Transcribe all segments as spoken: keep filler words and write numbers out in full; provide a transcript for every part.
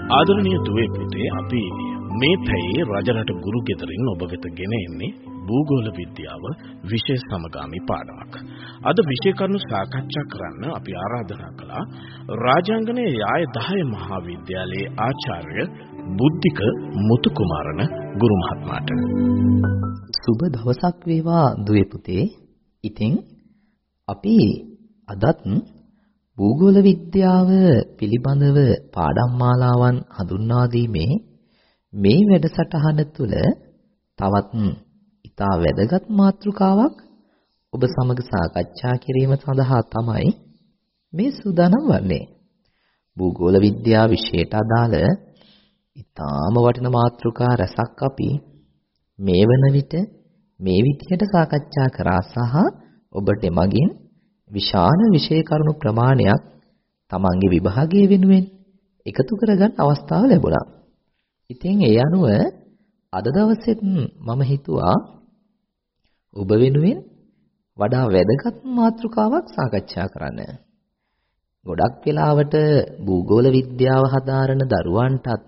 ආදරණීය දුවේ පුතේ අපි මේ පැයේ රජරට ගුරු ගෙදරින් ඔබ වෙත ගෙන එන්නේ භූගෝල විද්‍යාව විෂය සමගාමී පාඩමක්. අද විෂය කරුණු සාකච්ඡා කරන්න අපි ආරාධනා කළා රාජාංගනයේ යාය දහය මහා විද්‍යාලයේ ආචාර්ය බුද්ධික මුතුකුමාරන ගුරු මහත්මයාට. සුබ දවසක් වේවා දුවේ පුතේ. ඉතින් අපි අදත් භූගෝල විද්‍යාව පිළිබඳව පාඩම් මාලාවන් හඳුන්වා දීමේ මේ වැඩසටහන තුළ තවත් ඉතා වැදගත් මාතෘකාවක් ඔබ සමග සාකච්ඡා කිරීම සඳහා තමයි මේ සූදානම් වන්නේ. භූගෝල විද්‍යාව විෂයට අදාළ ඉතාම වටිනා මාතෘකා රැසක් අපි මේ වන විට මේ විදිහට සාකච්ඡා කරා සහ ඔබට එමගින් විශාල විෂය කරුණු ප්‍රමාණයක් තමන්ගේ විභාගයේ වෙනුවෙන් එකතු කරගන්න අවස්ථාව ලැබුණා. ඉතින් ඒ අනුව අද දවසෙත් මම හිතුවා ඔබ වෙනුවෙන් වඩා වැදගත් මාතෘකාවක් සාකච්ඡා කරන්න. ගොඩක් වෙලාවට භූගෝල විද්‍යාව හදාරන දරුවන්ටත්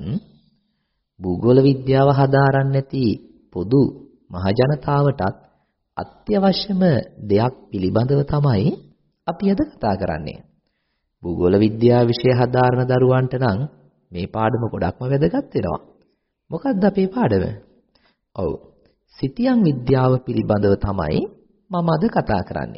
භූගෝල විද්‍යාව හදාරන්න නැති පොදු මහ ජනතාවටත් අත්‍යවශ්‍යම දෙයක් පිළිබඳව තමයි අපි අද කතා කරන්නේ. භූගෝල විද්‍යාව විෂය හදාරන දරුවන්ට නම් මේ පාඩම ගොඩක්ම වැදගත් වෙනවා. මොකක්ද අපේ පාඩම? ඔව්. සිතියම් විද්‍යාව පිළිබඳව තමයි මම අද කතා කරන්නේ.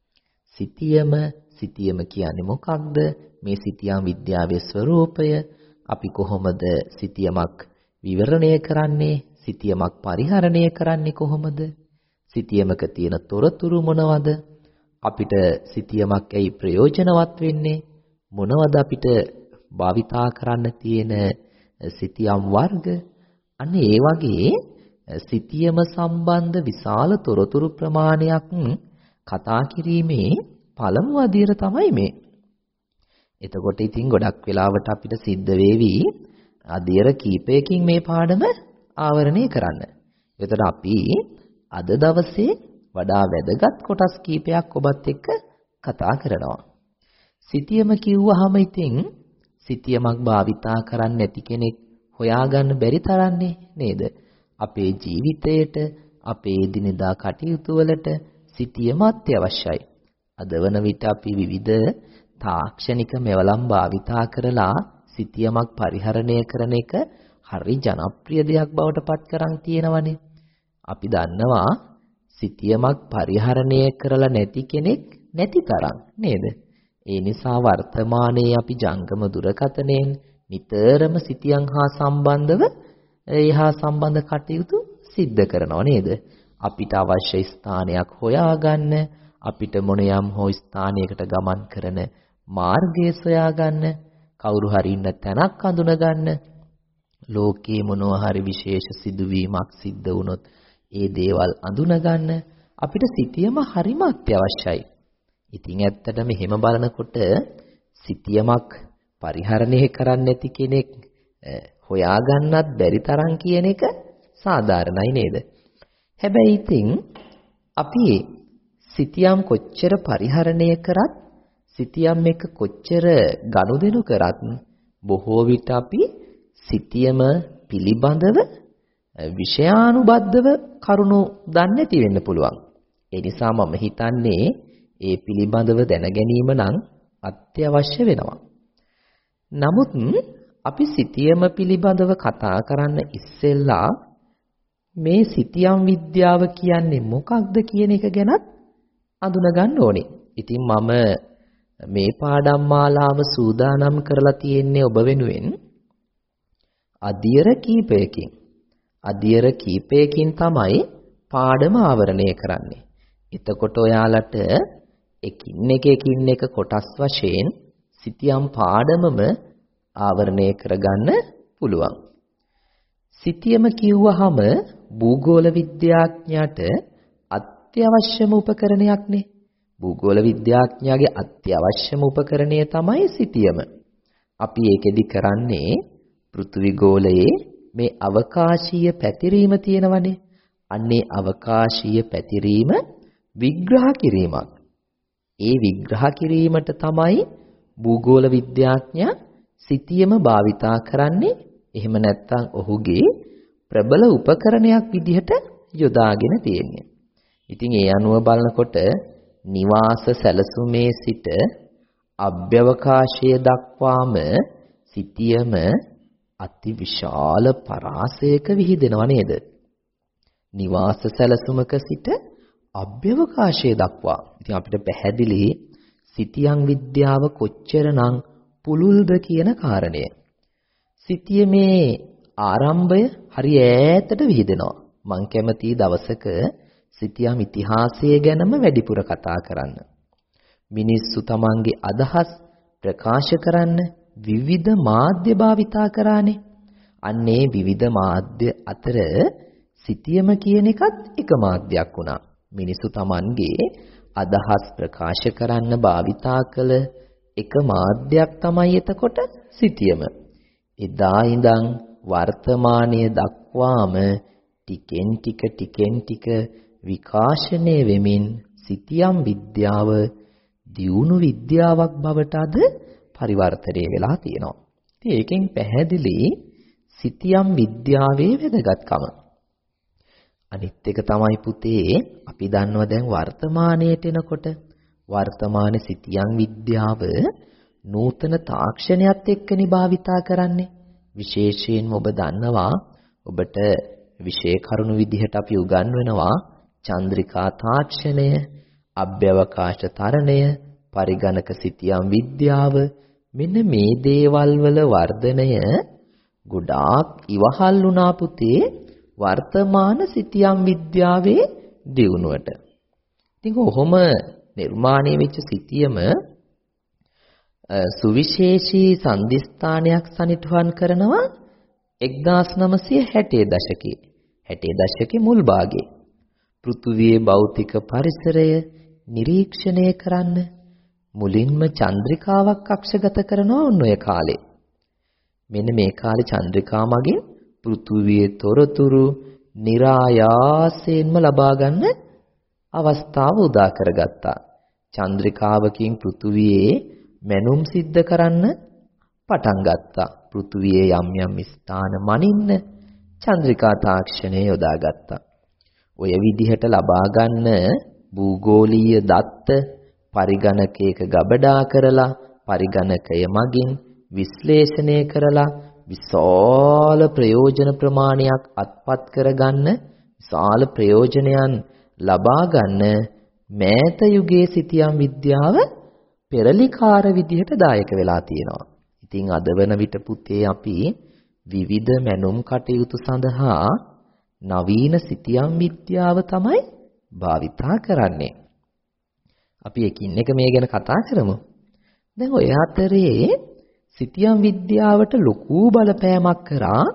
සිතියම සිතියම කියන්නේ මොකක්ද? මේ සිතියම් විද්‍යාවේ ස්වરૂපය, අපි කොහොමද සිතියමක් විවරණය කරන්නේ? සිතියමක් පරිහරණය කරන්නේ කොහොමද? සිතියමක තියෙන තොරතුරු මොනවද? අපිට සිතියමක් ඇයි ප්‍රයෝජනවත් වෙන්නේ? මොනවද අපිට භාවිතා කරන්න තියෙන සිතියම් වර්ග? අන්න ඒ වගේ සිතියම සම්බන්ධ විශාල තොරතුරු ප්‍රමාණයක් කතා කිරීමේ පළමු අදියර තමයි මේ. එතකොට ඉතින් ගොඩක් වෙලාවට අපිට සිද්ධ වෙවි අදියර කීපයකින් මේ පාඩම ආවරණය කරන්න. එතකොට අපි අද දවසේ වඩා වැදගත් කොටස් කීපයක් ඔබත් එක්ක කතා කරනවා. සිතියම කිව්වහම ඉතින් සිතියමක් භාවිතා කරන්නේ නැති කෙනෙක් හොයාගන්න බැරි තරන්නේ නේද? අපේ ජීවිතයට, අපේ දිනදා කටයුතු වලට සිතියම අත්‍යවශ්‍යයි. අද වන විට අපි විවිධ තාක්ෂණික මෙවලම් භාවිතා කරලා සිතියමක් පරිහරණය කරන එක හරි ජනප්‍රිය දෙයක් බවට පත් කරන් තියෙනවනේ. අපි දන්නවා සිතියමක් පරිහරණය කරලා නැති කෙනෙක් නැති තරම් නේද? ඒ නිසා වර්තමානයේ අපි ජංගම දුරකථනයෙන් නිතරම සිතියම් හා සම්බන්ධව ඒහා සම්බන්ධ කටයුතු සිද්ධ කරනවා නේද? අපිට අවශ්‍ය ස්ථානයක් හොයාගන්න, අපිට මොනියම් හෝ ස්ථානයකට ගමන් කරන මාර්ගය සොයාගන්න, කවුරු හරි ඉන්න තැනක් අඳුනගන්න, ලෝකයේ මොනවා හරි විශේෂ සිදුවීමක් සිද්ධ වුණොත් ඒ දේවල් අඳුනගන්න අපිට සිතියම හරිම අත්‍යවශ්‍යයි. ඉතින් ඇත්තටම මෙහෙම බලනකොට සිතියමක් පරිහරණය කරන්නේ නැති කෙනෙක් හොයාගන්නත් බැරි තරම් කියන එක සාධාරණයි නේද? හැබැයි ඉතින් අපි සිතියම් කොච්චර පරිහරණය කරත් සිතියම් එක කොච්චර ගනුදෙනු කරත් බොහෝ විට අපි සිතියම පිළිබඳව විෂයානුබද්ධව කරුණු දන්නේ නැති වෙන්න පුළුවන්. ඒ නිසා මම හිතන්නේ ඒ පිළිබඳව දැන ගැනීම නම් අත්‍යවශ්‍ය වෙනවා. නමුත් අපි සිතියම පිළිබඳව කතා කරන්න ඉස්සෙල්ලා මේ සිතියම් විද්‍යාව කියන්නේ මොකක්ද කියන එක ගැනත් අඳුන ගන්න ඕනේ. ඉතින් මම මේ පාඩම් මාලාව සූදානම් කරලා තියෙන්නේ ඔබ වෙනුවෙන් අදියර කීපයකින්. අදියර කීපයකින් තමයි පාඩම ආවරණය කරන්නේ. එතකොට ඔයාලට එකින් එක එකින් එක කොටස් වශයෙන් සිතියම් පාඩමම ආවරණය කරගන්න පුළුවන්. සිතියම කිව්වහම භූගෝල විද්‍යාඥයාට අත්‍යවශ්‍යම උපකරණයක්නේ. භූගෝල විද්‍යාඥයාගේ අත්‍යවශ්‍යම උපකරණය තමයි සිතියම. අපි ඒකෙදි කරන්නේ පෘථිවි ගෝලයේ මේ අවකාශීය පැතිරීම තියෙනවනේ. අන්නේ අවකාශීය පැතිරීම විග්‍රහ කිරීමක්. ඒ විග්‍රහ කිරීමට තමයි භූගෝල විද්‍යාඥයා සිතියම භාවිතා කරන්නේ එහෙම නැත්නම් ඔහුගේ ප්‍රබල උපකරණයක් විදිහට යොදාගෙන තියෙන්නේ. ඉතින් ඒ අනුව බලනකොට නිවාස සැලසුමේ සිට අභ්‍යවකාශය දක්වාම සිතියම අති විශාල පරාසයක විහිදෙනව නේද? නිවාස සැලසුමක සිට අභ්‍යවකාශය දක්වා. ඉතින් අපිට පැහැදිලි සිතියම් විද්‍යාව කොච්චරනම් පුළුල්ද කියන කාරණය. සිතියමේ ආරම්භය හරි ඈතට විහිදෙනවා. මං කැමති දවසක සිතියම් ඉතිහාසය ගැනම වැඩිපුර කතා කරන්න. මිනිස්සු තමන්ගේ අදහස් ප්‍රකාශ කරන්න විවිධ මාධ්‍ය භාවිතා කරානේ. අන්නේ විවිධ මාධ්‍ය අතර සිතියම කියන එකත් එක මාධ්‍යයක් වුණා. මිනිස්සු තමන්ගේ අදහස් ප්‍රකාශ කරන්න භාවිතා කළ එක මාධ්‍යයක් තමයි එතකොට සිතියම. එදා ඉඳන් වර්තමානයේ දක්වාම ටිකෙන් ටික ටිකෙන් ටික විකාශනය වෙමින් සිතියම් විද්‍යාව දියුණු විද්‍යාවක් බවට අද පරිවර්තනය වෙලා තියෙනවා. ඉතින් ඒකෙන් පැහැදිලි සිතියම් විද්‍යාවේ වැදගත්කම. අනිත් එක තමයි පුතේ අපි දන්නවා දැන් වර්තමානයට එනකොට වර්තමාන සිතියම් විද්‍යාව නූතන තාක්ෂණයත් එක්කනේ භාවිතා කරන්නේ. විශේෂයෙන්ම ඔබ දන්නවා ඔබට විෂය කරුණු විදිහට අපි උගන්වනවා චන්ද්‍රිකා තාක්ෂණය, අභ්‍යවකාශ තරණය, පරිගණක සිතියම් විද්‍යාව. මෙන්න මේ දේවල් වල වර්ධනය ගොඩාක් ඉවහල් වුණා පුතේ වර්තමාන සිතියම් විද්‍යාවේ දියුණුවට. ඉතින් කොහොම නිර්මාණය වෙච්ච සිතියම සුවිශේෂී සන්දිස්ථානයක් සනිටුහන් කරනවා එක්දාස් නවසිය හැටේ දශකයේ. හැටේ දශකයේ මුල් භාගයේ පෘථුවියේ භෞතික පරිසරය නිරීක්ෂණය කරන්න මුලින්ම චන්ද්‍රිකාවක් කක්ෂගත කරනවා ඔන්න ඔය කාලේ. මෙන්න මේ කාලේ චන්ද්‍රිකා මගින් පෘථුවියේ තොරතුරු નિરાයාසයෙන්ම ලබා ගන්න අවස්ථාව උදා කරගත්තා. චන්ද්‍රිකාවකින් පෘථුවියේ මැනුම් සිද්ධ කරන්න පටන් ගත්තා. පෘථුවියේ යම් යම් ස්ථාන මනින්න චන්ද්‍රිකා තාක්ෂණය යොදාගත්තා. ඔය විදිහට ලබා ගන්න භූගෝලීය දත්ත පරිගණකයක ගබඩා කරලා පරිගණකය මගින් විශ්ලේෂණය කරලා විශාල ප්‍රයෝජන ප්‍රමාණයක් අත්පත් කරගන්න විශාල ප්‍රයෝජනයන් ලබා ගන්න මෑත යුගයේ සිතියම් විද්‍යාව පෙරලිකාර විදිහට දායක වෙලා තියෙනවා. ඉතින් අද වන විට පුතේ අපි විවිධ මැනුම් කටයුතු සඳහා නවීන සිතියම් විද්‍යාව තමයි භාවිතා කරන්නේ. අපි එකින් එක මේ ගැන කතා කරමු. දැන් ඔය අතරේ සිතියම් විද්‍යාවට ලොකු බලපෑමක් කරා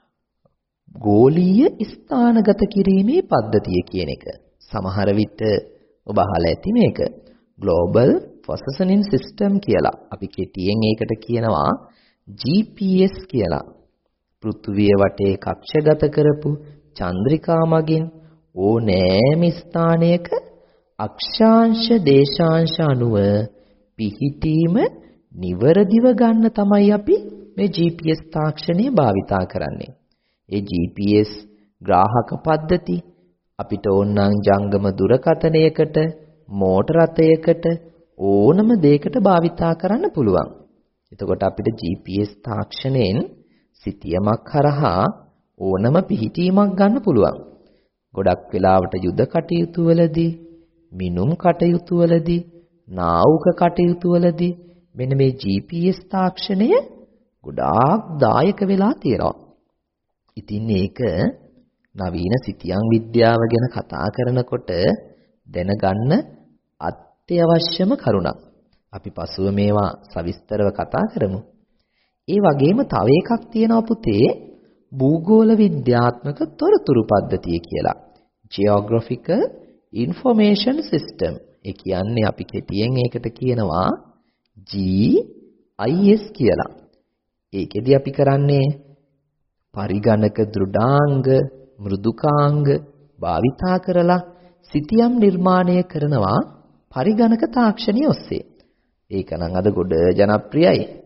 ගෝලීය ස්ථානගත කිරීමේ පද්ධතිය කියන එක. සමහර විට ඔබ අහලා ඇති මේක. Global Positioning System කියලා. අපි කෙටියෙන් ඒකට කියනවා G P S කියලා. පෘථුවිය වටේ කක්ෂගත කරපු චන්ද්‍රිකා මගින් ඕනෑම ස්ථානයක අක්ෂාංශ දේශාංශ අනුව පිහිටීම නිවරදිව ගන්න තමයි අපි මේ G P S තාක්ෂණය භාවිතා කරන්නේ. ඒ G P S ග්‍රාහක පද්ධති අපිට ඕනනම් ජංගම දුරකථනයකට, මෝටර රථයකට ඕනම දෙයකට භාවිතා කරන්න පුළුවන්. එතකොට අපිට G P S තාක්ෂණයෙන් සිතියමක් කරහා ඕනම පිහිටීමක් ගන්න පුළුවන්. ගොඩක් වෙලාවට යුද කටයුතු වලදී, මිනුම් කටයුතු වලදී, නාවක කටයුතු වලදී මෙන්න මේ G P S තාක්ෂණය ගොඩාක් දායක වෙලා තියෙනවා. ඉතින් ඒක නවීන සිතියම් විද්‍යාව ගැන කතා කරනකොට දැනගන්න අත්‍යවශ්‍යම කරුණක්. අපි පසුව මේවා සවිස්තරව කතා කරමු. ඒ වගේම තව එකක් තියෙනවා පුතේ භූගෝල විද්‍යාත්මක තොරතුරු පද්ධතිය කියලා. Geographical Information System. ඒ කියන්නේ අපි කෙටියෙන් ඒකට කියනවා G I S කියලා. ඒකෙදි අපි කරන්නේ පරිගණක දෘඩාංග, මෘදුකාංග භාවිතා කරලා සිතියම් නිර්මාණය කරනවා පරිගණක තාක්ෂණය ඔස්සේ. ඒක නම් අද ගොඩ ජනප්‍රියයි.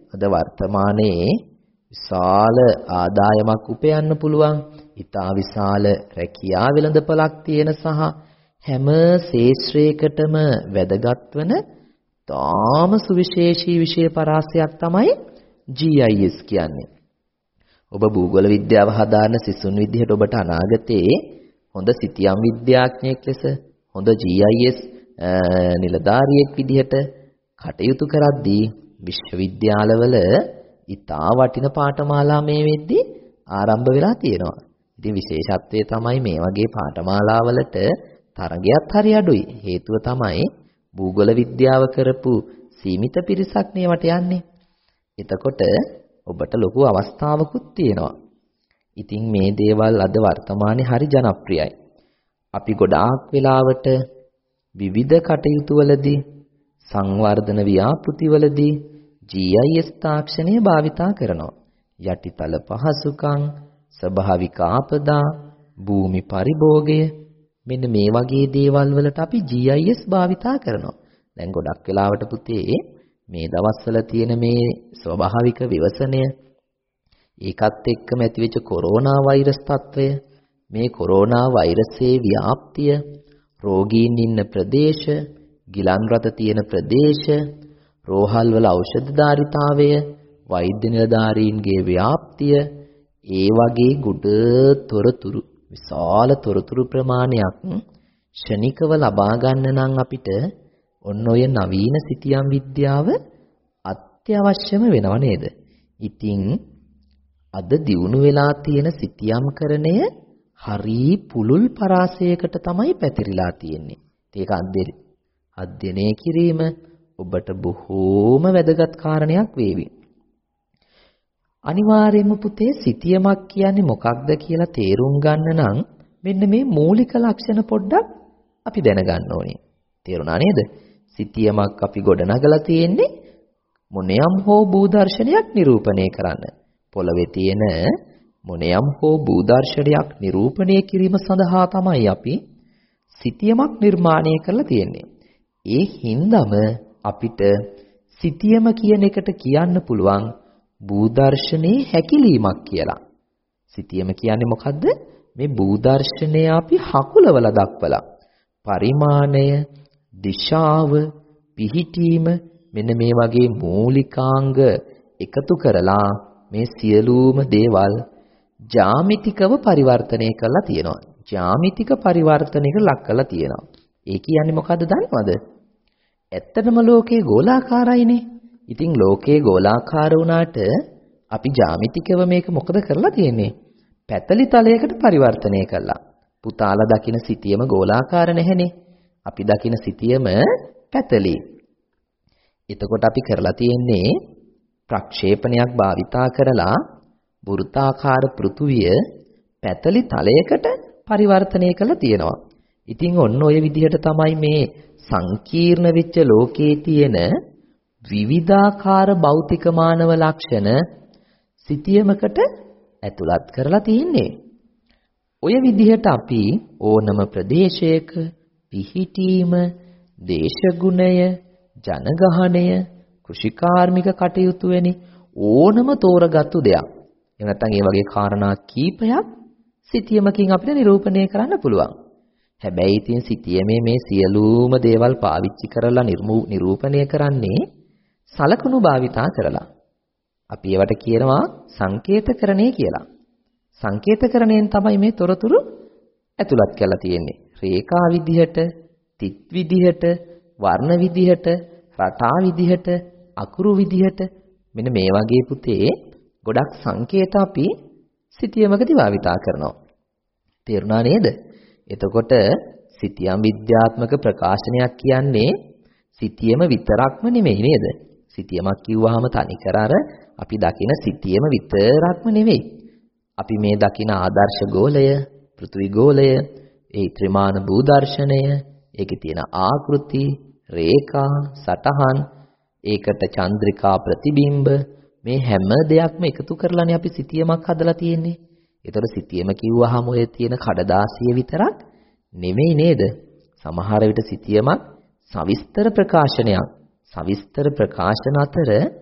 අද වර්තමානයේ විශාල ආදායමක් උපයන්න පුළුවන්. ඊටා විශාල රැකියා වෙළඳපළක් තියෙන සහ හැම ශේෂ්ත්‍රයකටම වැදගත් වන තාම සුවිශේෂී විෂය පරාසයක් තමයි ජී අයි එස් කියන්නේ. ඔබ භූගෝල විද්‍යාව හදාරන සිසුන් විදිහට ඔබට අනාගතයේ හොඳ සිතියම් විද්‍යාඥයෙක් ලෙස හොඳ ජී අයි එස් නිලධාරියෙක් විදිහට කටයුතු කරද්දී විශ්වවිද්‍යාලවල ඉතා වටින පාඨමාලා මේ වෙද්දී ආරම්භ වෙලා තියෙනවා. ඉතින් විශේෂත්වය තමයි මේ වගේ පාඨමාලාවලට තරගයත් හරි අඩුයි. හේතුව තමයි භූගෝල විද්‍යාව කරපු සීමිත පිරිසක් මේවට යන්නේ. එතකොට ඔබට ලොකු අවස්ථාවකුත් තියෙනවා. ඉතින් මේ දේවල් අද වර්තමානයේ හරි ජනප්‍රියයි. අපි ගොඩාක් වෙලාවට විවිධ කටයුතු වලදී සංවර්ධන ව්‍යාපෘතිවලදී ජී අයි එස් තාක්ෂණය භාවිතා කරනවා. යටිතල පහසුකම්, ස්වභාවික ආපදා, භූමි පරිභෝගය මෙන්න මේ වගේ දේවල් වලට අපි ජී අයි එස් භාවිතා කරනවා. දැන් ගොඩක් වෙලාවට පුතේ මේ දවස්වල තියෙන මේ ස්වභාවික විවසනය ඒකත් එක්කම ඇතිවෙච්ච කොරෝනා වෛරස් තත්ත්වය, මේ කොරෝනා වෛරසයේ ව්‍යාප්තිය, රෝගීන් ඉන්න ප්‍රදේශ, ගිලන් රට තියෙන ප්‍රදේශ, රෝහල් වල ඖෂධධාරිතාවය, වෛද්‍ය නිලධාරීන්ගේ ව්‍යාප්තිය, ඒ වගේ ගොඩ තොරතුරු, විශාල තොරතුරු ප්‍රමාණයක් ක්ෂණිකව ලබා ගන්න නම් අපිට ඔන්න ඔය නවීන සිතියම් විද්‍යාව අත්‍යවශ්‍යම වෙනව නේද? ඉතින් අද දියුණු වෙලා තියෙන සිතියම්කරණය හරි පුළුල් පරාසයකට තමයි පැතිරිලා තියෙන්නේ. ඒක අධ්‍යයනය කිරීම ඔබට බොහෝම වැදගත් කාරණයක් වේවි. අනිවාර්යයෙන්ම පුතේ සිතියමක් කියන්නේ මොකක්ද කියලා තේරුම් ගන්න නම් මෙන්න මේ මූලික ලක්ෂණ පොඩ්ඩක් අපි දැනගන්න ඕනේ. තේරුණා නේද? සිතියමක් අපි ගොඩනගලා තියෙන්නේ මොනියම් හෝ භූදර්ශනයක් නිරූපණය කරන්න. පොළවේ තියෙන මොනියම් හෝ භූදර්ශනයක් නිරූපණය කිරීම සඳහා තමයි අපි සිතියමක් නිර්මාණය කරලා තියෙන්නේ. ඒ හින්දාම අපිට සිතියම කියන එකට කියන්න පුළුවන් භූදර්ශනයේ හැකිලීමක් කියලා. සිතියම කියන්නේ මොකද්ද? මේ භූදර්ශනය අපි හකුලවලා දක්වලා පරිමාණය, දිශාව, පිහිටීම මෙන්න මේ වගේ මූලිකාංග එකතු කරලා මේ සියලුම දේවල් ජ්‍යාමිතිකව පරිවර්තනය කරලා තියෙනවා. ජ්‍යාමිතික පරිවර්තනයකට ලක් කරලා තියෙනවා. ඒ කියන්නේ මොකද්ද දන්නවද? ඇත්තටම ලෝකේ ගෝලාකාරයිනේ. ඉතින් ලෝකේ ගෝලාකාර වුණාට අපි ජ්‍යාමිතිකව මේක මොකද කරලා තියෙන්නේ? පැතලි තලයකට පරිවර්තනය කළා. පුතාලා දකින සිතියම ගෝලාකාර නැහැනේ. අපි දකින සිතියම පැතලි. එතකොට අපි කරලා තියෙන්නේ ප්‍රක්ෂේපණයක් භාවිතා කරලා වෘත්තාකාර පෘථුවිය පැතලි තලයකට පරිවර්තනය කරලා තියෙනවා. ඉතින් ඔන්න ඔය විදිහට තමයි මේ සංකීර්ණ වෙච්ච ලෝකයේ තියෙන විවිධාකාර භෞතික මානව ලක්ෂණ සිතියමකට ඇතුළත් කරලා තියෙන්නේ. ඔය විදිහට අපි ඕනම ප්‍රදේශයක පිහිටීම, දේශගුණය, ජනගහණය, කෘෂිකාර්මික කටයුතු වැනි ඕනම තෝරගත්තු දෙයක්. එහෙම නැත්නම් ඒ වගේ කාරණා කීපයක් සිතියමකින් අපිට නිරූපණය කරන්න පුළුවන්. හැබැයි ඉතින් සිතියමේ මේ සියලුම දේවල් පාවිච්චි කරලා නිරූපණය කරන්නේ සලකුණු භාවිතා කරලා. අපි ඒවට කියනවා සංකේතකරණය කියලා. සංකේතකරණයෙන් තමයි මේ තොරතුරු ඇතුළත් කරලා තියෙන්නේ. රේඛා විදිහට, තිත් විදිහට, වර්ණ විදිහට, රටා විදිහට, අකුරු විදිහට මෙන්න මේ වගේ පුතේ ගොඩක් සංකේත අපි සිතියමකදී භාවිතා කරනවා. තේරුණා නේද? එතකොට සිතියම් විද්‍යාත්මක ප්‍රකාශනයක් කියන්නේ සිතියම විතරක්ම නෙමෙයි නේද? සිතියමක් කිව්වහම තනිකර අර අපි දකින සිතියම විතරක්ම නෙවෙයි. අපි මේ දකින ආදර්ශ ගෝලය, පෘථිවි ගෝලය, ඒ ත්‍රිමාන භූදර්ශනය, ඒකේ තියෙන ආකෘති, රේඛා, සටහන්, ඒකට චන්ද්‍රිකා ප්‍රතිබිම්බ මේ හැම දෙයක්ම එකතු කරලානේ අපි සිතියමක් හදලා තියෙන්නේ. ඒතර සිතියම කිව්වහම ඔය තියෙන කඩදාසිය විතරක් නෙමෙයි නේද? සමහර විට සිතියමක් සවිස්තර ප්‍රකාශනයක්. සවිස්තර ප්‍රකාශන අතර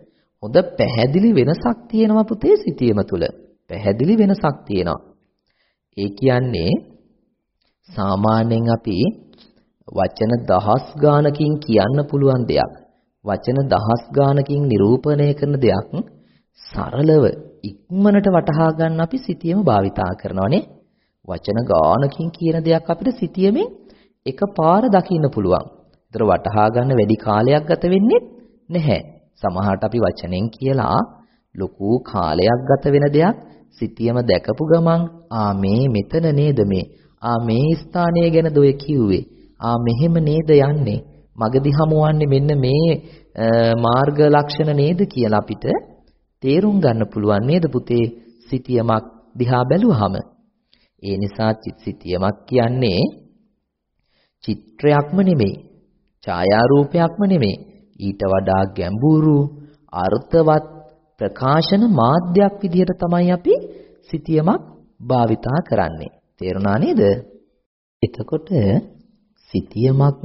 හොඳ පැහැදිලි වෙනසක් තියෙනවා පුතේ සිතියම තුල. පැහැදිලි වෙනසක් තියෙනවා. ඒ කියන්නේ සාමාන්‍යයෙන් අපි වචන දහස් ගානකින් කියන්න පුළුවන් දෙයක්, වචන දහස් ගානකින් නිරූපණය කරන දෙයක් සරලව ඉක්මනට වටහා ගන්න අපි සිතියම භාවිතා කරනවානේ. වචන ගානකින් කියන දෙයක් අපිට සිතියමෙන් එකපාර දකින්න පුළුවන්. ඒතර වටහා ගන්න වැඩි කාලයක් ගත වෙන්නේ නැහැ. සමහරට අපි වචනෙන් කියලා ලොකු කාලයක් ගත වෙන දෙයක් සිතියම දැකපු ගමන් ආ මේ මෙතන නේද මේ, ආ මේ ස්ථානය ගැනද ඔය කිව්වේ, ආ මෙහෙම නේද යන්නේ, මගදී හමුවන්නේ මෙන්න මේ මාර්ග ලක්ෂණ නේද කියලා අපිට තේරුම් ගන්න පුළුවන් නේද පුතේ සිතියමක් දිහා බැලුවාම. ඒ නිසා සිතියමක් කියන්නේ චිත්‍රයක්ම නෙමෙයි, ඡායාරූපයක්ම නෙමෙයි, ඊට වඩා ගැඹුරු අර්ථවත් ප්‍රකාශන මාධ්‍යයක් විදිහට තමයි අපි සිතියමක් භාවිතා කරන්නේ. තේරුණා නේද? එතකොට සිතියමක්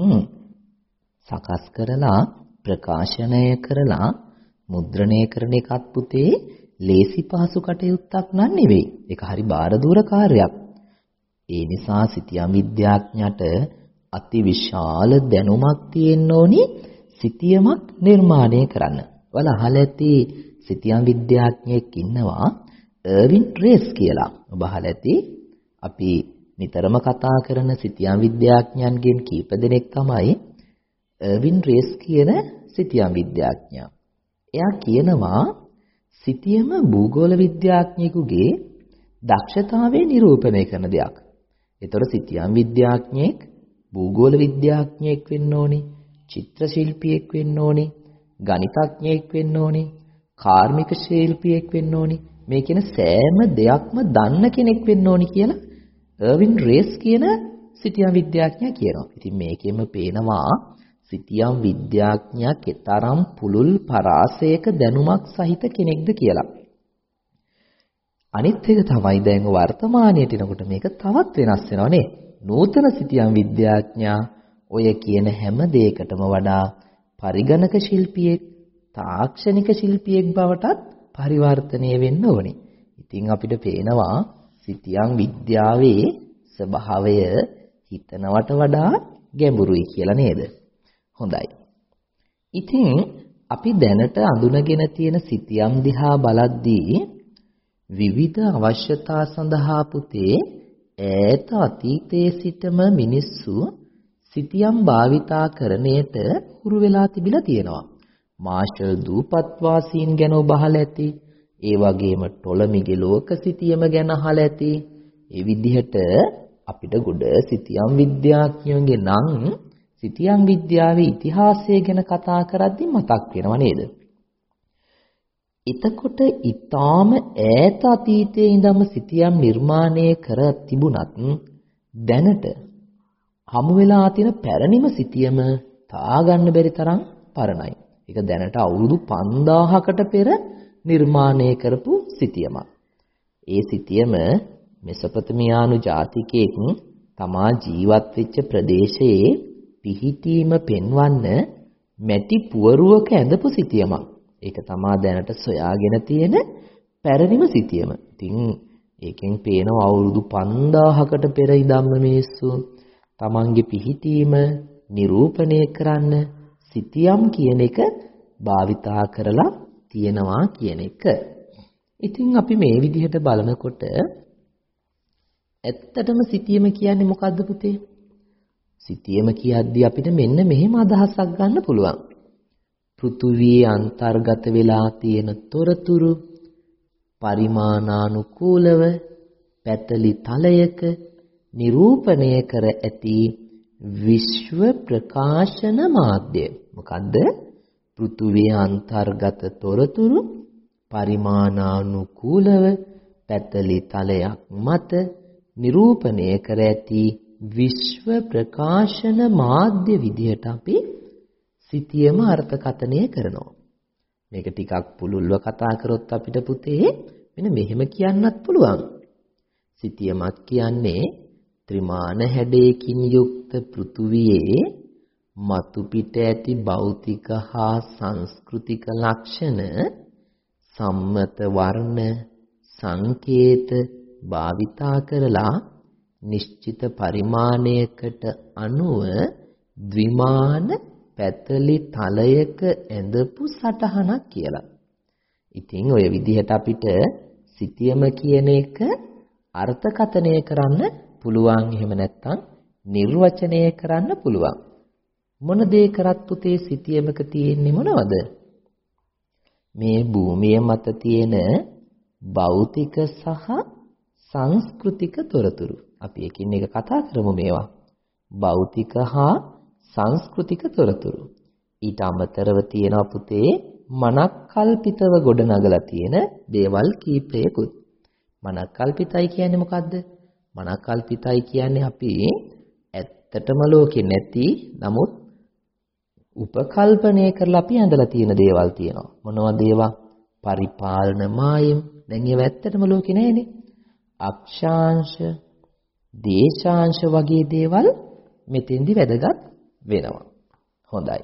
සකස් කරලා ප්‍රකාශනය කරලා මුද්‍රණය කරන එකත් පුතේ ලේසි පහසු කටයුත්තක් නන් නෙවෙයි. ඒක හරි බාරදූර කාර්යයක්. ඒ නිසා සිතියම් විද්‍යාඥයට අතිවිශාල දැනුමක් තියෙන්න ඕනි සිතියමක් නිර්මාණය කරන්න. ඔයාලා අහලා ඇති සිතියම් විද්‍යාඥයෙක් ඉන්නවා අර්වින් රේස් කියලා. ඔබ අහලා ඇති අපි නිතරම කතා කරන සිතියම් විද්‍යාඥයන්ගෙන් කීප දෙනෙක් තමයි අර්වින් රේස් කියන සිතියම් විද්‍යාඥයා. එයා කියනවා සිතියම භූගෝල විද්‍යාඥයෙකුගේ දක්ෂතාවය නිරූපණය කරන දෙයක්. ඒතර සිතියම් විද්‍යාඥයෙක් භූගෝල විද්‍යාඥයෙක් වෙන්න ඕනි, චිත්‍ර ශිල්පියෙක් වෙන්න ඕනි, ගණිතඥයෙක් වෙන්න ඕනි, කාර්මික ශිල්පියෙක් වෙන්න ඕනි. මේ කියන සෑම දෙයක්ම දන්න කෙනෙක් වෙන්න ඕනි කියලා අර්වින් රේස් කියන සිතියම් විද්‍යාඥයා කියනවා. ඉතින් මේකෙම පේනවා සිතියම් විද්‍යාඥයා කෙතරම් පුළුල් පරාසයක දැනුමක් සහිත කෙනෙක්ද කියලා. අනිත් එක තමයි දැන් වර්තමානයේට එනකොට මේක තවත් වෙනස් වෙනවා නේ. නූතන සිතියම් විද්‍යාඥයා ඔය කියන හැම දෙයකටම වඩා පරිගණක ශිල්පියෙක්, තාක්ෂණික ශිල්පියෙක් බවටත් පරිවර්තනය වෙන්න ඕනේ. ඉතින් අපිට පේනවා සිතියම් විද්‍යාවේ ස්වභාවය හිතනවට වඩා ගැඹුරුයි කියලා නේද? හොඳයි. ඉතින් අපි දැනට අඳුනගෙන තියෙන සිතියම් දිහා බලද්දී විවිධ අවශ්‍යතා සඳහා පුතේ ඈත අතීතයේ සිටම මිනිස්සු සිතියම් භාවිතා කරණයට හුරු වෙලා තිබිලා තියෙනවා. මාෂල් දූපත්වාසීන් ගැන ඔබ අහලා ඇති. ඒ වගේම ටොලමිගේ ලෝක සිතියම ගැන අහලා ඇති. ඒ විදිහට අපිට ගොඩ සිතියම් විද්‍යාඥයන්ගේ නම් සිතියම් විද්‍යාවේ ඉතිහාසය ගැන කතා කරද්දී මතක් වෙනව නේද? එතකොට ඊටාම ඈත අතීතයේ ඉඳන්ම සිතියම් නිර්මාණය කර තිබුණත් දැනට හමු වෙලා තියෙන පැරණිම සිතියම තා ගන්න බැරි තරම් පරණයි. ඒක දැනට අවුරුදු පන්දාහකට පෙර නිර්මාණය කරපු සිතියමක්. ඒ සිතියම මෙසොපොතමියානු ජාතිකයෙක් තමා ජීවත් වෙච්ච ප්‍රදේශයේ පිහිටීම පෙන්වන්න මැටි පුවරුවක ඇඳපු සිතියමක්. ඒක තමා දැනට සොයාගෙන තියෙන පැරණිම සිතියම. ඉතින් ඒකෙන් පේනවා අවුරුදු පන්දාහකට පෙර ඉඳන්ම මිනිස්සු තමන්ගේ පිහිටීම නිරූපණය කරන්න සිතියම් කියන එක භාවිතා කරලා තියෙනවා කියන එක. ඉතින් අපි මේ විදිහට බලනකොට ඇත්තටම සිතියම කියන්නේ මොකද්ද පුතේ? සිතියම කියද්දී අපිට මෙන්න මෙහෙම අදහසක් ගන්න පුළුවන්. පෘථුවියේ අන්තර්ගත වෙලා තියෙන තොරතුරු පරිමාණානුකූලව පැතලි තලයක නිරූපණය කර ඇති විශ්ව ප්‍රකාශන මාධ්‍ය. මොකද්ද? පෘථුවියේ අන්තර්ගත තොරතුරු පරිමාණානුකූලව පැතලි තලයක් මත නිරූපණය කර ඇති විශ්ව ප්‍රකාශන මාධ්‍ය විදිහට අපි සිතියම අර්ථකථනය කරනවා. මේක ටිකක් පුළුල්ව කතා කරොත් අපිට පුතේ මෙන්න මෙහෙම කියන්නත් පුළුවන්. සිතියමක් කියන්නේ ත්‍රිමාන හැඩයකින් යුක්ත පෘථුවියේ මතු පිට ඇති භෞතික හා සංස්කෘතික ලක්ෂණ සම්මත වර්ණ සංකේත භාවිතා කරලා නිශ්චිත පරිමාණයකට අනුව ද්විමාන පැතලි තලයක ඇඳපු සටහනක් කියලා. ඉතින් ඔය විදිහට අපිට සිතියම කියන එක අර්ථකථනය කරන්න පුළුවන්. එහෙම නැත්නම් නිර්වචනය කරන්න පුළුවන්. මොන දේ කරත් පුතේ සිතියමක තියෙන්නේ මොනවද? මේ භූමිය මත තියෙන භෞතික සහ සංස්කෘතික තොරතුරු. අපි එකින් එක කතා කරමු මේවා. භෞතික හා සංස්කෘතික තොරතුරු. ඊට අමතරව තියෙනවා පුතේ මනක්කල්පිතව ගොඩනගලා තියෙන දේවල් කීපයකුත්. මනක්කල්පිතයි කියන්නේ මොකද්ද? මනක්කල්පිතයි කියන්නේ අපි ඇත්තටම ලෝකේ නැති නමුත් උපකල්පනය කරලා අපි ඇඳලා තියෙන දේවල් තියෙනවා. මොනවද ඒවා? පරිපාලන මායම්. දැන් ඒව ඇත්තටම ලෝකේ නැහැනේ. අක්ෂාංශ, දේශාංශ වගේ දේවල් මෙතෙන්දි වැදගත් වෙනවා. හොඳයි.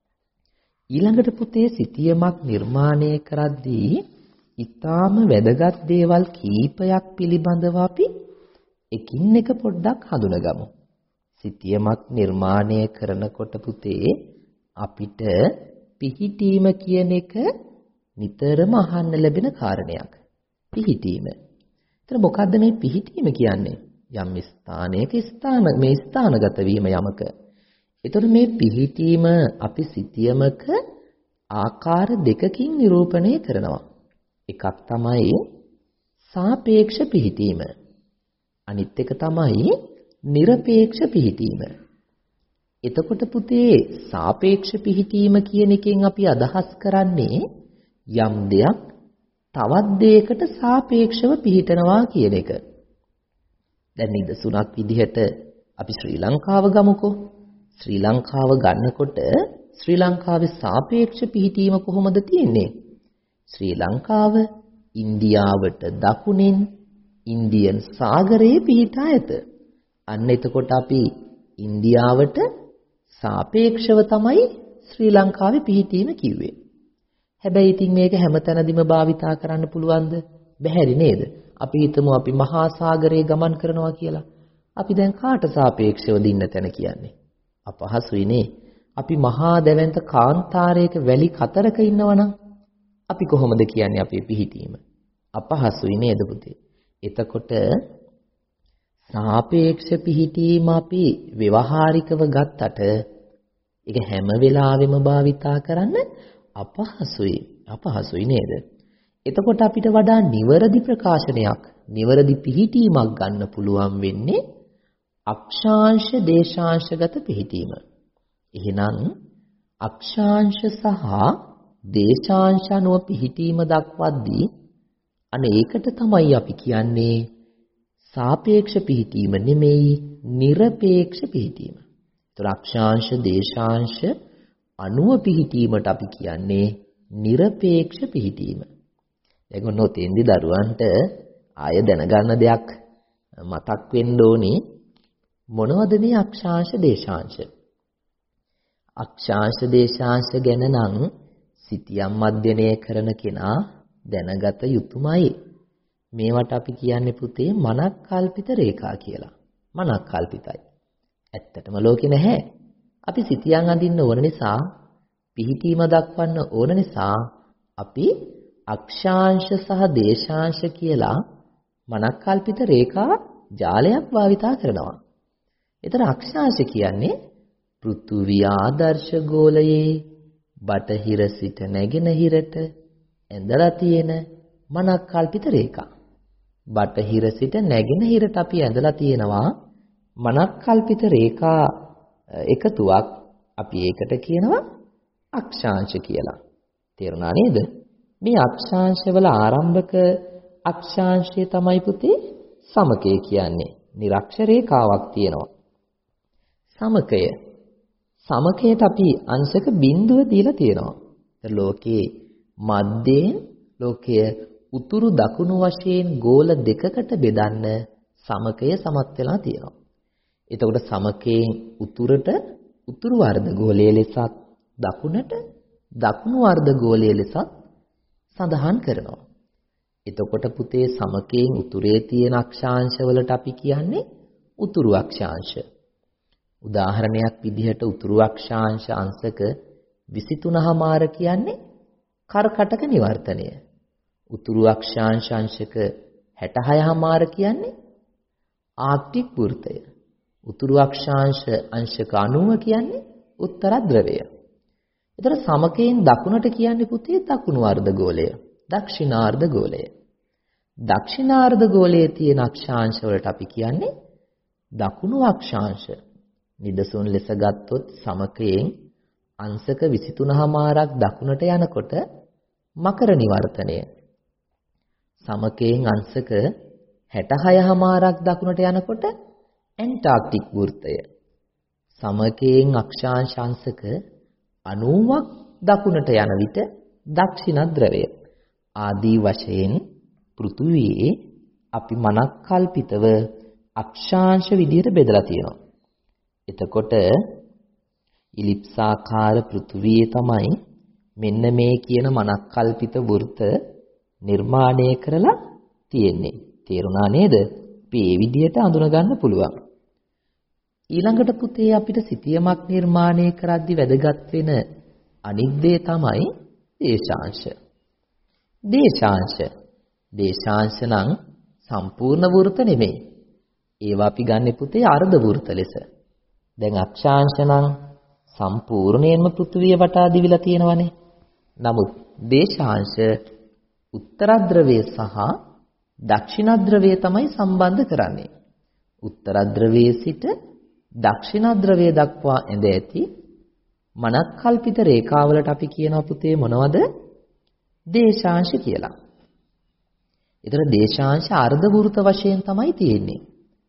ඊළඟට පුතේ සිතියමක් නිර්මාණය කරද්දී ඊටාම වැදගත් දේවල් කීපයක් පිළිබඳව අපි එකින් එක පොඩ්ඩක් හඳුනගමු. සිතියමක් නිර්මාණය කරනකොට පුතේ අපිට පිහිටීම කියන එක නිතරම අහන්න ලැබෙන කාරණයක්. පිහිටීම. එතන මොකද්ද මේ පිහිටීම කියන්නේ? යම් ස්ථානයක ස්ථාන මේ ස්ථානගත වීම යමක. එතකොට මේ පිහිටීම අපි සිතියමක ආකාර දෙකකින් නිරූපණය කරනවා. එකක් තමයි සාපේක්ෂ පිහිටීම. අනිත් එක තමයි නිරපේක්ෂ පිහිටීම. එතකොට පුතේ සාපේක්ෂ පිහිටීම කියන එකෙන් අපි අදහස් කරන්නේ යම් දෙයක් තවත් දෙයකට සාපේක්ෂව පිහිටනවා කියන එක. දැන් නිදසුණක් විදිහට අපි ශ්‍රී ලංකාව ගමුකෝ. ශ්‍රී ලංකාව ගන්නකොට ශ්‍රී ලංකාවේ සාපේක්ෂ පිහිටීම කොහොමද තියෙන්නේ? ශ්‍රී ලංකාව ඉන්දියාවට දකුණෙන් ඉන්දියන් සාගරයේ පිහිටා ඇත. අන්න එතකොට අපි ඉන්දියාවට සාපේක්ෂව තමයි ශ්‍රී ලංකාවේ පිහිටීම කිව්වේ. හැබැයි ඉතින් මේක හැමතැනදීම භාවිතා කරන්න පුළුවන්ද? බැහැරි නේද? අපි හිතමු අපි මහා සාගරයේ ගමන් කරනවා කියලා. අපි දැන් කාට සාපේක්ෂව දින්න තැන කියන්නේ? අපහසුයි නේ. අපි මහා දැවැන්ත කාන්තාරයක වැලි කතරක ඉන්නවනම් අපි කොහොමද කියන්නේ අපේ පිහිටීම? අපහසුයි නේද පුතේ? එතකොට සාපේක්ෂ පිහිටීම අපි ව්‍යවහාරිකව ගත්තට ඒක හැම වෙලාවෙම භාවිතා කරන්න අපහසුයි. අපහසුයි නේද? එතකොට අපිට වඩා නිවැරදි ප්‍රකාශනයක්, නිවැරදි පිහිටීමක් ගන්න පුළුවන් වෙන්නේ අක්ෂාංශ දේශාංශගත පිහිටීම. එහෙනම් අක්ෂාංශ සහ දේශාංශ අනුව පිහිටීම දක්වද්දී අනේ ඒකට තමයි අපි කියන්නේ සාපේක්ෂ පිහිටීම නෙමෙයි නිරපේක්ෂ පිහිටීම. ඒතර අක්ෂාංශ දේශාංශ අනුව පිහිටීමට අපි කියන්නේ නිරපේක්ෂ පිහිටීම. එගොනෝ තෙන්දි දරුවන්ට ආය දැනගන්න දෙයක් මතක් වෙන්න ඕනේ. මොනවද මේ අක්ෂාංශ දේශාංශ? අක්ෂාංශ දේශාංශ ගැන නම් සිතියම් අධ්‍යයනය කරන කෙනා දැනගත යුතුමයි. මේවට අපි කියන්නේ පුතේ මනක්කල්පිත රේඛා කියලා. මනක්කල්පිතයි. ඇත්තටම ලෝකේ නැහැ. අපි සිතියම් අඳින්න ඕන නිසා, පිහිටීම දක්වන්න ඕන නිසා අපි අක්ෂාංශ සහ දේශාංශ කියලා මනක්කල්පිත රේඛා ජාලයක් භාවිතා කරනවා. ඒතර අක්ෂාංශ කියන්නේ පෘථුවිය ආදර්ශ ගෝලයේ බටහිර සිට නැගෙනහිරට ඇඳලා තියෙන මනක්කල්පිත රේඛා. බටහිර සිට නැගෙනහිරට අපි ඇඳලා තියෙනවා මනක්කල්පිත රේඛා එකතුවක්. අපි ඒකට කියනවා අක්ෂාංශ කියලා. තේරුණා නේද? මේ අක්ෂාංශවල ආරම්භක අක්ෂාංශය තමයි පුතේ සමකය කියන්නේ. නිරක්ෂ රේඛාවක් තියෙනවා. සමකය. සමකයට අපි අංශක බිඳුව දීලා තියෙනවා. ලෝකේ මැදයෙන් ලෝකයේ උතුරු දකුණු වශයෙන් ගෝල දෙකකට බෙදන්න සමකය සමත් වෙලා තියෙනවා. එතකොට සමකයෙන් උතුරට උතුරු වර්ධ ගෝලයේ ලෙසත් දකුණට දකුණු වර්ධ ගෝලයේ ලෙසත් සඳහන් කරනවා. එතකොට පුතේ සමකයෙන් උතුරේ තියෙන අක්ෂාංශ වලට අපි කියන්නේ උතුරු අක්ෂාංශ. උදාහරණයක් විදිහට උතුරු අක්ෂාංශ අංශක විසිතුනමාර කියන්නේ කර්කටක නිවර්තනය. උතුරු අක්ෂාංශ අංශක හැටහයමාර කියන්නේ ආර්ක්ටික් වෘත්තය. උතුරු අක්ෂාංශ අංශක අනූව කියන්නේ උත්තර ධ්‍රවය. ඒතර සමකයෙන් දකුණට කියන්නේ පුතේ දකුණු අර්ධගෝලය, දක්ෂිණාර්ධගෝලය. දක්ෂිණාර්ධගෝලයේ තියෙන අක්ෂාංශ වලට අපි කියන්නේ දකුණු අක්ෂාංශ. නිදසුන් ලෙස ගත්තොත් සමකයෙන් අංශක විසිතුනමාරක් දකුණට යනකොට මකර නිවර්තනය. සමකයෙන් අංශක හැටහයමාරක් දකුණට යනකොට ඇන්ටාර්ක්ටික් වෘත්තය. සමකයෙන් අක්ෂාංශ අංශක අනූවක් දකුණට යන විට දක්ෂිණ ධ්‍රවය. ආදී වශයෙන් පෘථුවියේ අපි මනක් කල්පිතව අක්ෂාංශ විදිහට බෙදලා තියෙනවා. එතකොට ඉලිප්සාකාර පෘථුවියේ තමයි මෙන්න මේ කියන මනක් කල්පිත වෘත්ත නිර්මාණය කරලා තියෙන්නේ. තේරුණා නේද? අපි මේ විදිහට අඳුන ගන්න පුළුවන්. ඊළඟට පුතේ අපිට සිතියමක් නිර්මාණය කරද්දී වැදගත් වෙන අනිත් දේ තමයි දේශාංශ. දේශාංශ. දේශාංශ නම් සම්පූර්ණ වෘත්ත නෙමෙයි. ඒවා අපි ගන්න පුතේ අර්ධ වෘත්ත ලෙස. දැන් අක්ෂාංශ නම් සම්පූර්ණයෙන්ම පෘථුවිය වටා දිවිලා තියෙනවනේ. නමුත් දේශාංශ උත්තර ධ්‍රවයේ සහ දක්ෂිණ ධ්‍රවයේ තමයි සම්බන්ධ කරන්නේ. උත්තර ධ්‍රවයේ සිට දක්ෂිණ ධ්‍රවයේ දක්වා ඇඳ ඇති මනක් කල්පිත රේඛාවලට අපි කියනවා පුතේ මොනවද? දේශාංශ කියලා. ඒතර දේශාංශ අර්ධ වෘත්ත වශයෙන් තමයි තියෙන්නේ.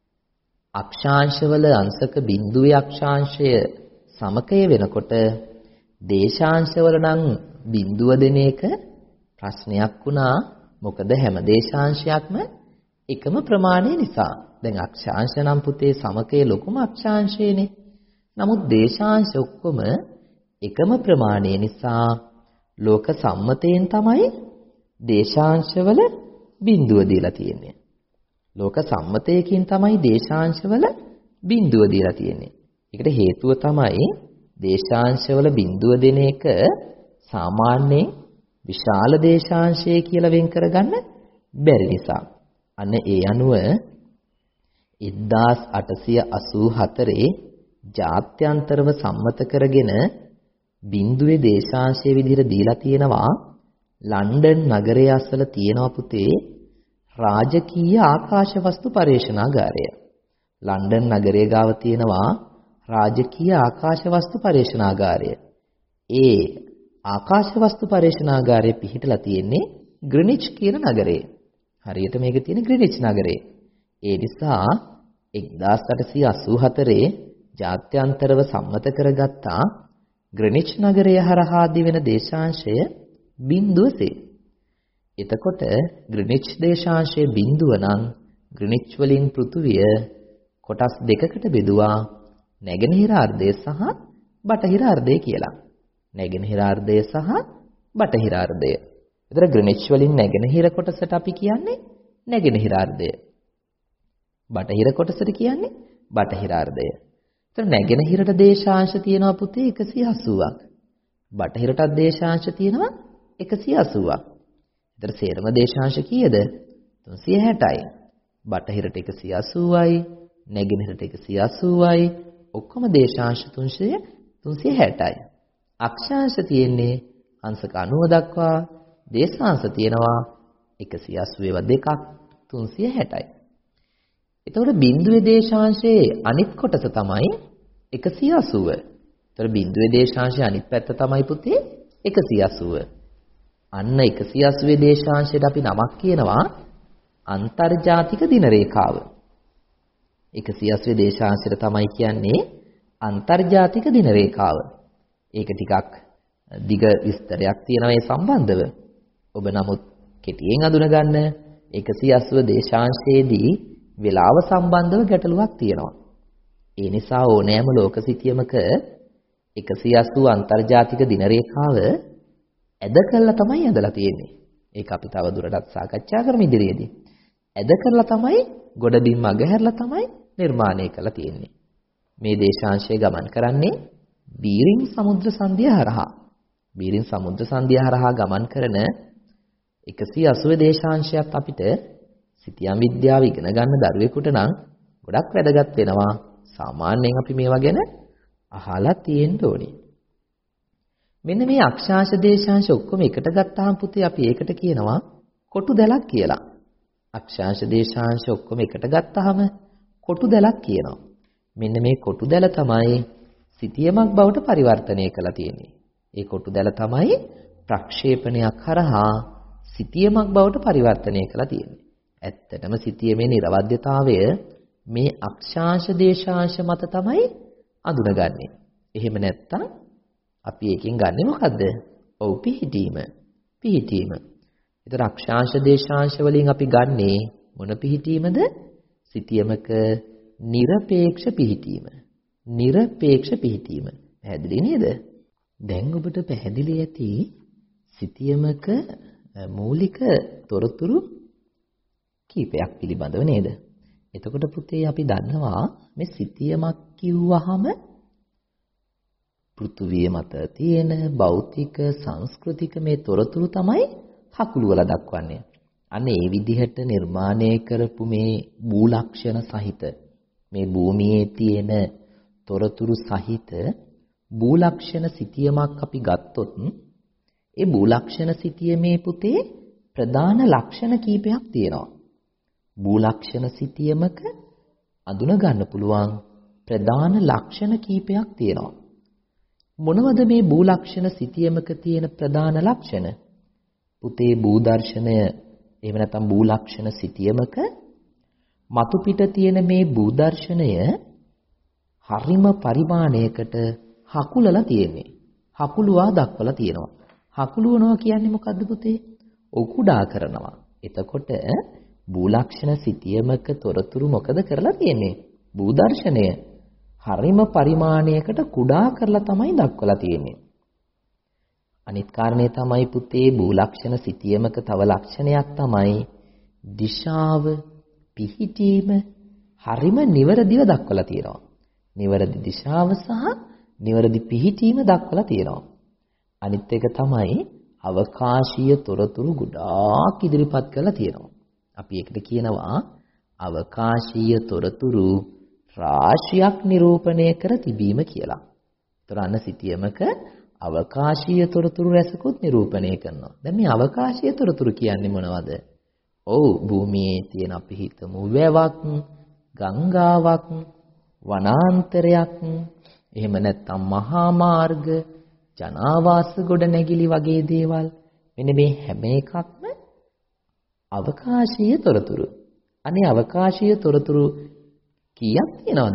අක්ෂාංශවල අංශක බිඳුවේ අක්ෂාංශය සමකය වෙනකොට දේශාංශවල නම් බිඳුව දෙන එක ප්‍රශ්නයක් වුණා. මොකද හැම දේශාංශයක්ම එකම ප්‍රමාණය නිසා. දැන් අක්ෂාංශ නම් පුතේ සමකයේ ලොකුම අක්ෂාංශයනේ. නමුත් දේශාංශ ඔක්කොම එකම ප්‍රමාණය නිසා ලෝක සම්මතයෙන් තමයි දේශාංශවල බිඳුව දීලා තියෙන්නේ. ලෝක සම්මතයකින් තමයි දේශාංශවල බිඳුව දීලා තියෙන්නේ. ඒකට හේතුව තමයි දේශාංශවල බිඳුව දෙන එක සාමාන්‍යයෙන් විශාල දේශාංශය කියලා වෙන් කරගන්න බැරි නිසා. අන්න ඒ අනුව එක්දාස් අටසිය අසූ හතරේ ජාත්‍යන්තරව සම්මත කරගෙන බිඳුවේ දේශාංශයේ විදිහට දීලා තියෙනවා. ලන්ඩන් නගරයේ අසල තියෙනවා පුතේ රාජකීය ආකාශ වස්තු පර්යේෂණාගාරය. ලන්ඩන් නගරයේ ගාව තියෙනවා රාජකීය ආකාශ වස්තු පර්යේෂණාගාරය. ඒ ආකාශ වස්තු පර්යේෂණාගාරය පිහිටලා තියෙන්නේ ග්‍රීනිච් කියන නගරේ. හරියට මේක තියෙන ග්‍රීනිච් නගරේ. ඒ නිසා එක්දාස් අටසිය අසූ හතරේ ජාත්‍යන්තරව සම්මත කරගත්තා ග්‍රීනිච් නගරය හරහා දිවෙන දේශාංශය බිඳුවසේ. එතකොට ග්‍රීනිච් දේශාංශයේ බිඳුව නම් ග්‍රීනිච් වලින් පෘථුවිය කොටස් දෙකකට බෙදුවා නැගෙනහිර අර්ධය සහ බටහිර අර්ධය කියලා. නැගෙනහිර අර්ධය සහ බටහිර අර්ධය. ඒතර ග්‍රීනිච් වලින් නැගෙනහිර කොටසට අපි කියන්නේ නැගෙනහිර අර්ධය. බටහිර කොටසට කියන්නේ බටහිර අර්ධය. ඒතර නැගෙනහිරට දේශාංශ තියෙනවා පුතේ එකසිය අසූවක්. බටහිරටත් දේශාංශ තියෙනවා එකසිය අසූවක්. ඒතර සේරම දේශාංශ කීයද? තුන්සිය හැටයි. බටහිරට එකසිය අසූවයි, නැගෙනහිරට එකසිය අසූවයි. ඔක්කොම දේශාංශ තුන්සිය හැටයි. අක්ෂාංශ තියෙන්නේ අංශක අනූව දක්වා, දේශාංශ තියෙනවා එකසිය අසූ දෙකක් තුන්සිය හැටයි. එතකොට බිඳුවේ දේශාංශයේ අනිත් කොටස තමයි එකසිය අසූව. ඒතර බිඳුවේ දේශාංශයේ අනිත් පැත්ත තමයි පුතේ එකසිය අසූව. අන්න එකසිය අසූ දේශාංශයට අපි නමක් කියනවා අන්තර්ජාතික දින රේඛාව. එකසිය අසූ දේශාංශයට තමයි කියන්නේ අන්තර්ජාතික දින රේඛාව. ඒක ටිකක් දිග විස්තරයක් තියෙනවා ඒ සම්බන්ධව. ඔබ නමුත් කෙටියෙන් අඳුන ගන්න එකසිය අසූ දේශාංශයේදී වේලාව සම්බන්ධව ගැටලුවක් තියෙනවා. ඒ නිසා ඕනෑම ලෝක සිතියමක එකසිය අසූ අන්තර්ජාතික දින රේඛාව ඇද කළා තමයි ඇදලා තියෙන්නේ. ඒක අපි තව දුරටත් සාකච්ඡා කරමු ඉදිරියේදී. ඇද කරලා තමයි ගොඩබිම් මගහැරලා තමයි නිර්මාණය කරලා තියෙන්නේ. මේ දේශාංශය ගමන් කරන්නේ බීරින් සමුද්‍ර සංධිය හරහා. බීරින් සමුද්‍ර සංධිය හරහා ගමන් කරන එකසිය අසූ දේශාංශයක් අපිට සිතියම් විද්‍යාව ඉගෙන ගන්න දරුවෙකුට නම් ගොඩක් වැදගත් වෙනවා. සාමාන්‍යයෙන් අපි මේවා ගැන අහලා තියෙන්න ඕනේ. මෙන්න මේ අක්ෂාංශ දේශාංශ ඔක්කොම එකට ගත්තාම පුතේ අපි ඒකට කියනවා කොටු දැලක් කියලා. අක්ෂාංශ දේශාංශ ඔක්කොම එකට ගත්තාම කොටු දැලක් කියනවා. මෙන්න මේ කොටු දැල තමයි සිතියමක් බවට පරිවර්තනය කරලා තියෙන්නේ. ඒ කොටු දැල තමයි ප්‍රක්ෂේපණයක් හරහා සිතියමක් බවට පරිවර්තනය කරලා තියෙන්නේ. ඇත්තටම සිතියමේ නිර්වද්‍යතාවය මේ අක්ෂාංශ දේශාංශ මත තමයි අඳුනගන්නේ. එහෙම නැත්තම් අපි එකෙන් ගන්නෙ මොකද්ද? ඔව් පිහිටීම. පිහිටීම. ඒතර අක්ෂාංශ දේශාංශ වලින් අපි ගන්නේ මොන පිහිටීමද? සිතියමක নিরপেক্ষ පිහිටීම. নিরপেক্ষ පිහිටීම. පැහැදිලි නේද? දැන් ඔබට පැහැදිලි ඇති සිතියමක මූලික තොරතුරු කීපයක් පිළිබඳව නේද? එතකොට පුතේ අපි දන්නවා මේ සිතියමක් කිව්වහම පෘථුවිය මත තියෙන භෞතික සංස්කෘතික මේ තොරතුරු තමයි හකුළු වල දක්වන්නේ. අන්න ඒ විදිහට නිර්මාණය කරපු මේ භූලක්ෂණ සහිත මේ භූමියේ තියෙන තොරතුරු සහිත භූලක්ෂණ සිතියමක් අපි ගත්තොත් ඒ භූලක්ෂණ සිතියමේ පුතේ ප්‍රධාන ලක්ෂණ කීපයක් තියෙනවා. භූලක්ෂණ සිතියමක අඳුන ගන්න පුළුවන් ප්‍රධාන ලක්ෂණ කීපයක් තියෙනවා. මොනවද මේ භූලක්ෂණ සිතියමක තියෙන ප්‍රධාන ලක්ෂණ? පුතේ භූදර්ශනය එහෙම නැත්නම් භූලක්ෂණ සිතියමක මතු පිට තියෙන මේ භූදර්ශනය හරිම පරිමාණයකට හකුලලා තියෙන්නේ. හකුලුවා දක්වලා තියෙනවා. හකුලුවනවා කියන්නේ මොකද්ද පුතේ? උකුඩා කරනවා. එතකොට භූලක්ෂණ සිතියමක තොරතුරු මොකද කරලා තියෙන්නේ? භූදර්ශනය හරිම පරිමාණයකට කුඩා කරලා තමයි දක්වලා තියෙන්නේ. අනිත් කාරණේ තමයි පුතේ භූලක්ෂණ සිතියමක තව ලක්ෂණයක් තමයි දිශාව පිහිටීම හරිම නිවැරදිව දක්වලා තියෙනවා. නිවැරදි දිශාව සහ නිවැරදි පිහිටීම දක්වලා තියෙනවා. අනිත් එක තමයි අවකාශීය තොරතුරු ගොඩාක් ඉදිරිපත් කරලා තියෙනවා. අපි ඒකට කියනවා අවකාශීය තොරතුරු රාශියක් නිරූපණය කර තිබීම කියලා. ඒතර අන්න සිතියමක අවකාශීය තොරතුරු රැසකුත් නිරූපණය කරනවා. දැන් මේ අවකාශීය තොරතුරු කියන්නේ මොනවද? ඔව් භූමියේ තියෙන අපි හිතමු වැවක්, ගංගාවක්, වනාන්තරයක්, එහෙම නැත්නම් මහා මාර්ග, ජනාවාස ගොඩනැගිලි වගේ දේවල්. මෙන්න මේ හැම එකක්ම අවකාශීය තොරතුරු. අනේ අවකාශීය තොරතුරු කීයක් තියෙනවද?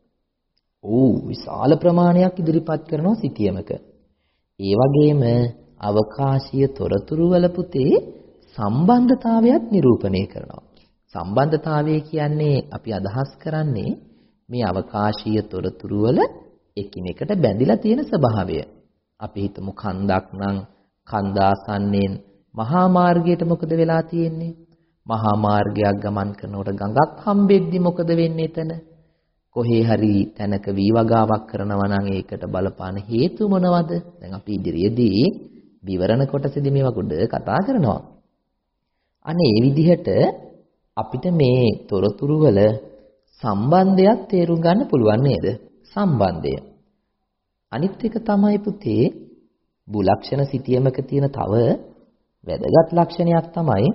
ඕ විශාල ප්‍රමාණයක් ඉදිරිපත් කරනවා සිතියමක. ඒ වගේම අවකාශීය තොරතුරු වල පුතේ සම්බන්ධතාවයක් නිරූපණය කරනවා. සම්බන්ධතාවය කියන්නේ අපි අදහස් කරන්නේ මේ අවකාශීය තොරතුරු වල එකිනෙකට බැඳිලා තියෙන ස්වභාවය. අපි හිතමු කන්දක් නම් කන්දාසන්නයෙන් මහා මාර්ගයට මොකද වෙලා තියෙන්නේ? මහා මාර්ගයක් ගමන් කරනකොට ගඟක් හම්බෙද්දි මොකද වෙන්නේ එතන? කොහේ හරි තැනක වී වගාවක් කරනවා නම් ඒකට බලපාන හේතු මොනවද? දැන් අපි ඉදිරියේදී විවරණ කොටසේදී මේවා ගොඩ කතා කරනවා. අනේ මේ විදිහට අපිට මේ තොරතුරු වල සම්බන්ධයක් තේරුම් ගන්න පුළුවන් නේද? සම්බන්ධය. අනිත් එක තමයි පුතේ භූලක්ෂණ සිතියමක තියෙන තව වැදගත් ලක්ෂණයක් තමයි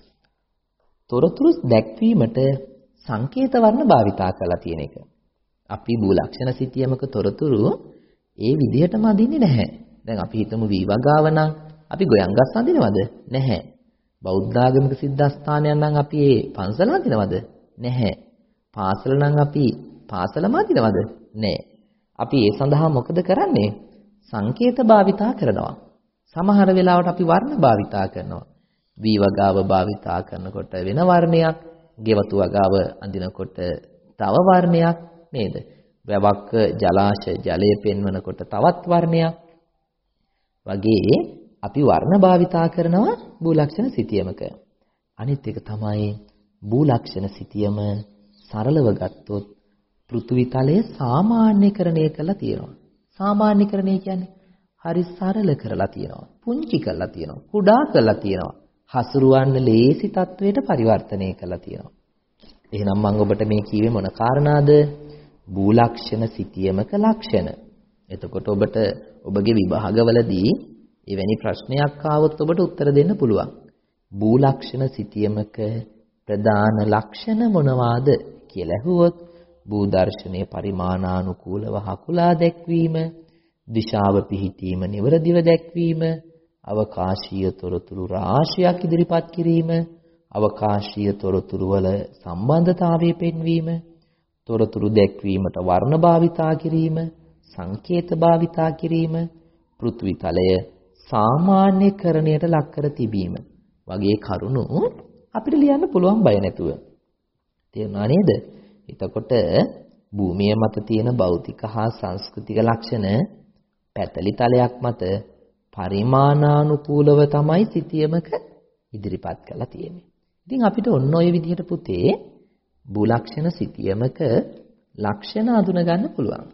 තොරතුරු දැක්වීමට සංකේත වර්ණ භාවිතා කරලා තියෙන එක. අපි භූලක්ෂණ සිතියමක තොරතුරු ඒ විදිහටම අඳින්නේ නැහැ. දැන් අපි හිතමු වී වගාව නම් අපි ගොයන් ගස් අඳිනවද? නැහැ. බෞද්ධ ආගමික සිද්ධාස්ථානයක් නම් අපි ඒ පන්සල අඳිනවද? නැහැ. පාසල නම් අපි පාසලම අඳිනවද? නැහැ. අපි ඒ සඳහා මොකද කරන්නේ? සංකේත භාවිතා කරනවා. සමහර වෙලාවට අපි වර්ණ භාවිතා කරනවා. වී වගාව භාවිතා කරනකොට වෙන වර්ණයක්, ගෙවතු වගාව අඳිනකොට තව වර්ණයක් නේද? වැවක් ජලාශය ජලය පෙන්වනකොට තවත් වර්ණයක්. වගේ අපි වර්ණ භාවිතා කරනවා භූලක්ෂණ සිතියමක. අනිත් එක තමයි භූලක්ෂණ සිතියම සරලව ගත්තොත් පෘථිවි තලය සාමාන්‍යකරණය කරලා තියෙනවා. සාමාන්‍යකරණය කියන්නේ හරි සරල කරලා තියෙනවා. පුංචි කරලා තියෙනවා. කුඩා කරලා තියෙනවා. හසුරුවන්න ලේසි තත්වයට පරිවර්තනය කරලා තියෙනවා. එහෙනම් මම ඔබට මේ කියවේ මොන කාරණාද? භූලක්ෂණ සිතියමක ලක්ෂණ. එතකොට ඔබට ඔබගේ විභාගවලදී එවැනි ප්‍රශ්නයක් ආවොත් ඔබට උත්තර දෙන්න පුළුවන්. භූලක්ෂණ සිතියමක ප්‍රධාන ලක්ෂණ මොනවාද කියලා ඇහුවොත් භූදර්ශනයේ පරිමාණානුකූලව හකුලා දැක්වීම, දිශාව පිහිටීම නිවරදිව දැක්වීම, අවකාශීය තොරතුරු රාශියක් ඉදිරිපත් කිරීම, අවකාශීය තොරතුරු වල සම්බන්ධතාවය පෙන්වීම, තොරතුරු දැක්වීමට වර්ණ භාවිතා කිරීම, සංකේත භාවිතා කිරීම, පෘථිවි තලය සාමාන්‍යකරණයට ලක් කර තිබීම වගේ කරුණු අපිට ලියන්න පුළුවන් බය නැතුව. තේරුණා නේද? එතකොට භූමිය මත තියෙන භෞතික හා සංස්කෘතික ලක්ෂණ පැතලි තලයක් මත පරිමාණානුකූලව තමයි සිතියමක ඉදිරිපත් කරලා තියෙන්නේ. ඉතින් අපිට ඔන්න ඔය විදිහට පුතේ භූලක්ෂණ සිතියමක ලක්ෂණ අඳුන ගන්න පුළුවන්.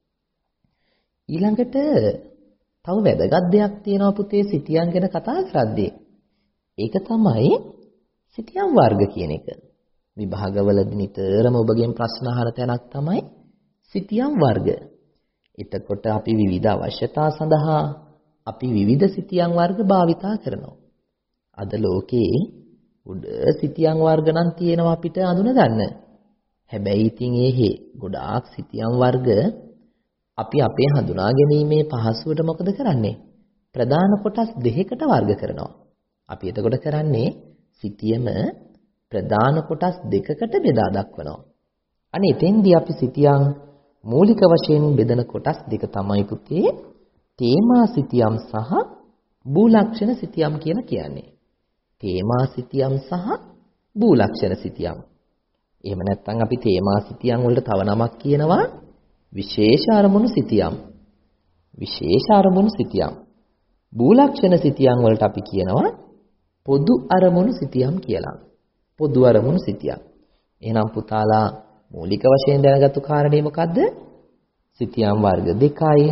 ඊළඟට තව වැදගත් දෙයක් තියෙනවා පුතේ සිතියම් ගැන කතා කරද්දී. ඒක තමයි සිතියම් වර්ග කියන එක. විභාගවලදී නිතරම ඔබගෙන් ප්‍රශ්න අහන තැනක් තමයි සිතියම් වර්ග. එතකොට අපි විවිධ අවශ්‍යතා සඳහා අපි විවිධ සිතියම් වර්ග භාවිතා කරනවා. අද ලෝකේ උඩ සිතියම් වර්ග නම් තියෙනවා අපිට අඳුන ගන්න. හැබැයි ඉතින් ඒහි ගොඩාක් සිතියම් වර්ග අපි අපේ හඳුනා ගැනීමේ පහසුවට මොකද කරන්නේ? ප්‍රධාන කොටස් දෙකකට වර්ග කරනවා. අපි එතකොට කරන්නේ සිතියම ප්‍රධාන කොටස් දෙකකට බෙදා දක්වනවා. අනේ එතෙන්දී අපි සිතියම් මූලික වශයෙන් බෙදන කොටස් දෙක තමයි පුතේ තේමා සිතියම් සහ භූලක්ෂණ සිතියම් කියලා කියන්නේ. තේමා සිතියම් සහ භූලක්ෂණ සිතියම්. එහෙම නැත්නම් අපි තේමා සිතියම් වලට තව නමක් කියනවා විශේෂ අරමුණු සිතියම්. විශේෂ අරමුණු සිතියම්. භූලක්ෂණ සිතියම් වලට අපි කියනවා පොදු අරමුණු සිතියම් කියලා. පොදු අරමුණු සිතියම්. එහෙනම් පුතාලා මූලික වශයෙන් දැනගත්තු කාරණේ මොකද්ද? සිතියම් වර්ග දෙකයි.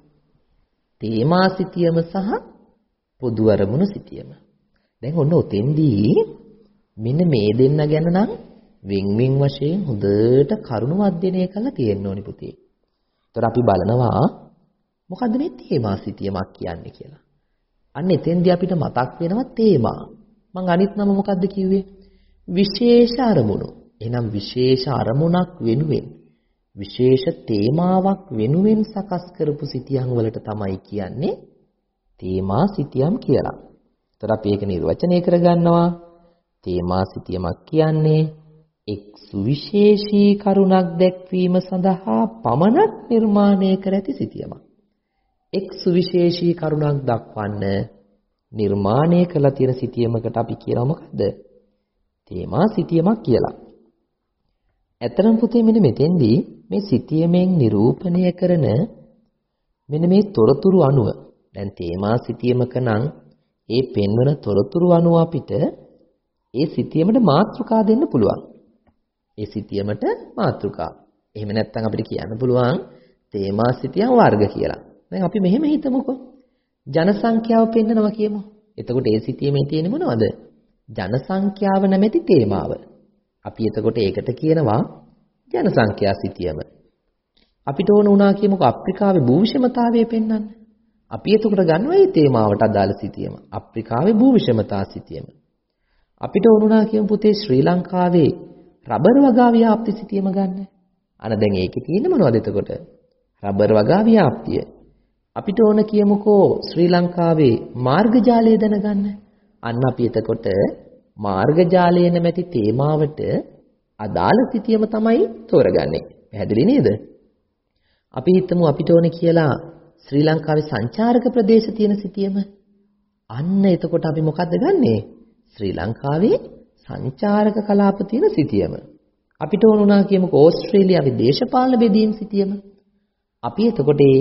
තේමා සිතියම සහ පොදු අරමුණු සිතියම. දැන් ඔන්න ඔතෙන්දී මෙන්න මේ දෙන්න ගැන නම් වින් වින් වශයෙන් හොඳට කරුණු අධ්‍යයනය කරලා තියෙන්න ඕනි පුතේ. ඒතර අපි බලනවා මොකද්ද මේ තේමා සිතියමක් කියන්නේ කියලා. අන්න එතෙන්දී අපිට මතක් වෙනවා තේමා. මං අනිත් නම මොකද්ද කිව්වේ? විශේෂ අරමුණු. එහෙනම් විශේෂ අරමුණක් වෙනුවෙන් විශේෂ තේමාවක් වෙනුවෙන් සකස් කරපු සිතියම් වලට තමයි කියන්නේ තේමා සිතියම් කියලා. ඒතර අපි ඒක නිර්වචනය කරගන්නවා. තේමා සිතියමක් කියන්නේ එක් සුවිශේෂී කරුණක් දැක්වීම සඳහා පමණක් නිර්මාණය කර ඇති සිතියමක්. එක් සුවිශේෂී කරුණක් දක්වන්න නිර්මාණය කළ තියෙන සිතියමකට අපි කියනවා මොකද්ද? තේමා සිතියමක් කියලා. ඇතරම් පුතේ මෙන්න මෙතෙන්දී මේ සිතියමෙන් නිරූපණය කරන මෙන්න මේ තොරතුරු අනුව දැන් තේමා සිතියමක නම් ඒ පෙන්වන තොරතුරු අනුව අපිට ඒ සිතියමට මාතෘකා දෙන්න පුළුවන්. ඒ සිතියමට මාතෘකා. එහෙම නැත්නම් අපිට කියන්න පුළුවන් තේමා සිතියම් වර්ග කියලා. දැන් අපි මෙහෙම හිතමුකෝ. ජන සංඛ්‍යාව පෙන්නනවා කියමු. එතකොට ඒ සිතියමේ තියෙන්නේ මොනවද? ජන සංඛ්‍යාව නැමැති තේමාව. අපි එතකොට ඒකට කියනවා ජන සංඛ්‍යා සිතියම. අපිට ඕන වුණා කියමුකෝ අප්‍රිකාවේ භූවිෂමතාවය පෙන්වන්න. අපි එතකොට ගන්නවා මේ තේමාවට අදාළ සිතියම. අප්‍රිකාවේ භූවිෂමතා සිතියම. අපිට ඕන වුණා කියමු පුතේ ශ්‍රී ලංකාවේ රබර් වගා ව්‍යාප්ති සිතියම ගන්න. අන දැන් ඒකේ තියෙන්නේ මොනවද එතකොට? රබර් වගා ව්‍යාප්තිය. අපිට ඕන කියමුකෝ ශ්‍රී ලංකාවේ මාර්ග ජාලය දැනගන්න. අන්න අපි එතකොට මාර්ග ජාලය නැමැති තේමාවට අදාළ සිතියම තමයි තෝරගන්නේ. පැහැදිලි නේද? අපි හිතමු අපිට ඕන කියලා ශ්‍රී ලංකාවේ සංචාරක ප්‍රදේශ තියෙන සිතියම. අන්න එතකොට අපි මොකද්ද ගන්නෙ? ශ්‍රී ලංකාවේ සංචාරක කලාප තියෙන සිතියම. අපිට ඕන වුණා කියමුකෝ ඕස්ට්‍රේලියාවේ දේශපාලන බෙදීම් සිතියම. අපි එතකොට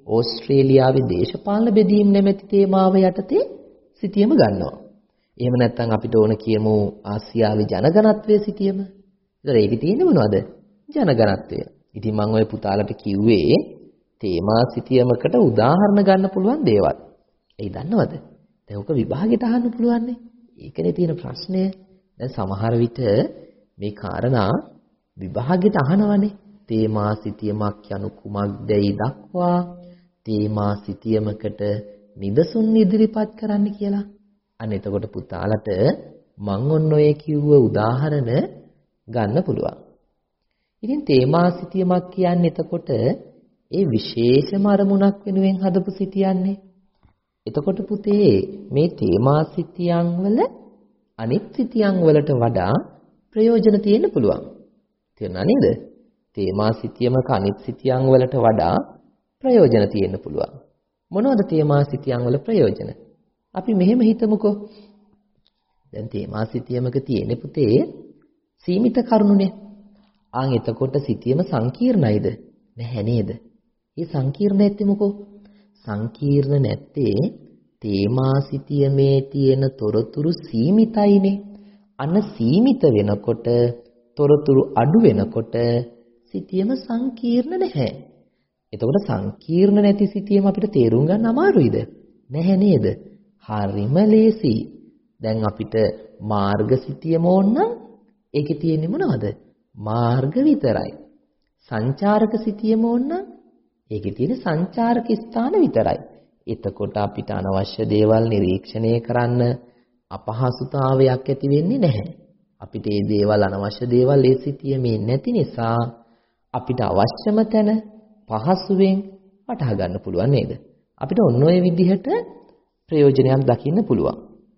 ඕස්ට්‍රේලියාවේ දේශපාලන බෙදීම් නැමැති තේමාව යටතේ සිටියම ගන්නවා. එහෙම නැත්නම් අපිට ඕන කියමු ආසියාවේ ජනගණත්වයේ සිටියම. ඒතර ඒකේ තියෙන්නේ මොනවද? ජනගණත්වය. ඉතින් මම ඔය පුතාලට කිව්වේ තේමා සිටියමකට උදාහරණ ගන්න පුළුවන් දේවල්. ඒ දන්නවද? දැන් ඔක විභාගෙට අහන්න පුළුවන් නේ. ඒකනේ තියෙන ප්‍රශ්නය. දැන් සමහර විට මේ කාරණා විභාගෙට අහනවනේ. තේමා සිටියමක් යනු කුමක්දයි දක්වා තේමා සිටියමකට නිදසුන් ඉදිරිපත් කරන්න කියලා. අන්න එතකොට පුතාලට මං ඔන්න ඔය කිව්ව උදාහරණ ගන්න පුළුවන්. ඉතින් තේමා සිටියමක් කියන්නේ එතකොට ඒ විශේෂම අරමුණක් වෙනුවෙන් හදපු සිටියන්නේ. එතකොට පුතේ මේ තේමා සිටියන් වල අනිත් සිටියන් වලට වඩා ප්‍රයෝජන තියෙන්න පුළුවන්. තේරුණා නේද? තේමා සිටියමක අනිත් සිටියන් වලට වඩා ප්‍රයෝජන තියෙන්න පුළුවන්. මොනවද තේමා සිටියන් වල ප්‍රයෝජන? අපි මෙහෙම හිතමුකෝ. දැන් තේමා සිටියමක තියෙන පුතේ සීමිත කරුණුනේ. ආන් එතකොට සිටියම සංකීර්ණයිද? නැහැ නේද? මේ සංකීර්ණ නැත්තේ මොකෝ? සංකීර්ණ නැත්තේ තේමා සිටියමේ තියෙන තොරතුරු සීමිතයිනේ. අන්න සීමිත වෙනකොට තොරතුරු අඩු වෙනකොට සිටියම සංකීර්ණ නැහැ. එතකොට සංකීර්ණ නැති සිටියම අපිට තේරුම් ගන්න අමාරුයිද? නැහැ නේද? හරිම ලේසි. දැන් අපිට මාර්ග සිටියම ඕන නම් ඒකේ තියෙන්නේ මොනවද? මාර්ග විතරයි. සංචාරක සිටියම ඕන නම් ඒකේ තියෙන්නේ සංචාරක ස්ථාන විතරයි. එතකොට අපිට අනවශ්‍ය දේවල් නිරීක්ෂණය කරන්න අපහසුතාවයක් ඇති වෙන්නේ නැහැ. අපිට මේ දේවල් අනවශ්‍ය දේවල් ඒ සිටියමේ නැති නිසා අපිට අවශ්‍යම තැන පහසුවෙන් වටහා ගන්න පුළුවන් නේද? අපිට ඔන්න ඔය විදිහට ප්‍රයෝජනයක් දකින්න පුළුවන්.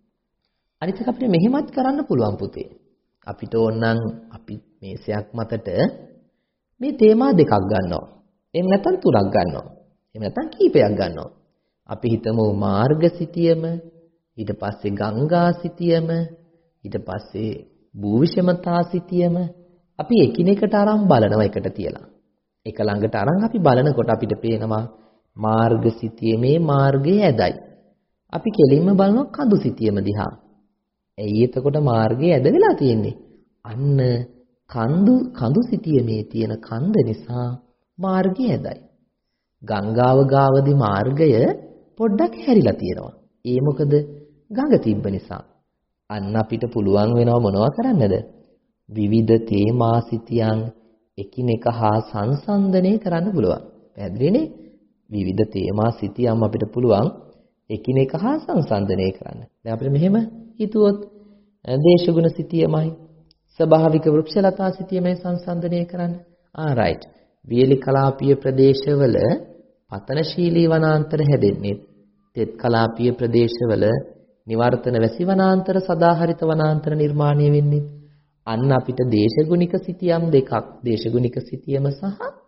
අනිත් එක අපිට මෙහෙමත් කරන්න පුළුවන් පුතේ. අපිට ඕනනම් අපි මේසයක් මතට මේ තේමා දෙකක් ගන්නවා. එහෙම නැත්නම් තුනක් ගන්නවා. එහෙම නැත්නම් කීපයක් ගන්නවා. අපි හිතමු මාර්ග සිටියම, ඊට පස්සේ ගංගා සිටියම, ඊට පස්සේ භූවිෂමතා සිටියම අපි එකිනෙකට අරන් බලනවා එකට තියලා. එක ළඟට අරන් අපි බලනකොට අපිට පේනවා මාර්ග සිටියමේ මාර්ගය ඇදයි. අපි කෙලින්ම බලනවා කඳු සිටියම දිහා. ඇයි එතකොට මාර්ගය ඇද වෙලා තියෙන්නේ? අන්න කඳු කඳු සිටියමේ තියෙන කන්ද නිසා මාර්ගය ඇදයි. ගංගාව ගාවදී මාර්ගය පොඩ්ඩක් හැරිලා තියෙනවා. ඒ මොකද ගඟ තිබ්බ නිසා. අන්න අපිට පුළුවන් වෙනව මොනවා කරන්නද? විවිධ තේමා සිටියන් එකිනෙක හා සංසන්දනය කරන්න පුළුවන්. පැහැදිලිනේ? විවිධ තේමා සිටියන් අපිට පුළුවන් එකිනෙක හා සංසන්දනය කරන්න. දැන් අපිට මෙහෙම හිතුවොත් දේශගුණ සිටියමයි ස්වභාවික වෘක්ෂලතා සිටියමයි සංසන්දනය කරන්න. ආ රයිට්. වියලි කලාපීය ප්‍රදේශවල පතනශීලී වනාන්තර හැදෙන්නේ. තෙත් කලාපීය ප්‍රදේශවල නිවර්තන වැසි වනාන්තර සදාහරිත වනාන්තර නිර්මාණය වෙන්නේ. අන්න අපිට දේශගුණික සිටියම් දෙකක්, දේශගුණික සිටියම සහ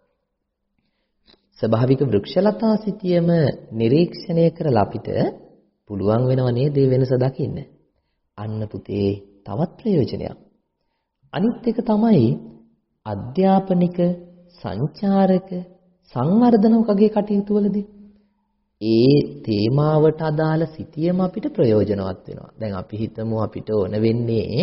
ස්වභාවික වෘක්ෂලතා සිටියම නිරීක්ෂණය කරලා අපිට පුළුවන් වෙනව නේද මේ වෙනස දකින්න. අන්න පුතේ තවත් ප්‍රයෝජනයක්. අනිත් එක තමයි අධ්‍යාපනික, සංචාරක, සංවර්ධන වගේ කටයුතු වලදී ඒ තේමාවට අදාළ සිටියම අපිට ප්‍රයෝජනවත් වෙනවා. දැන් අපි හිතමු අපිට ඕන වෙන්නේ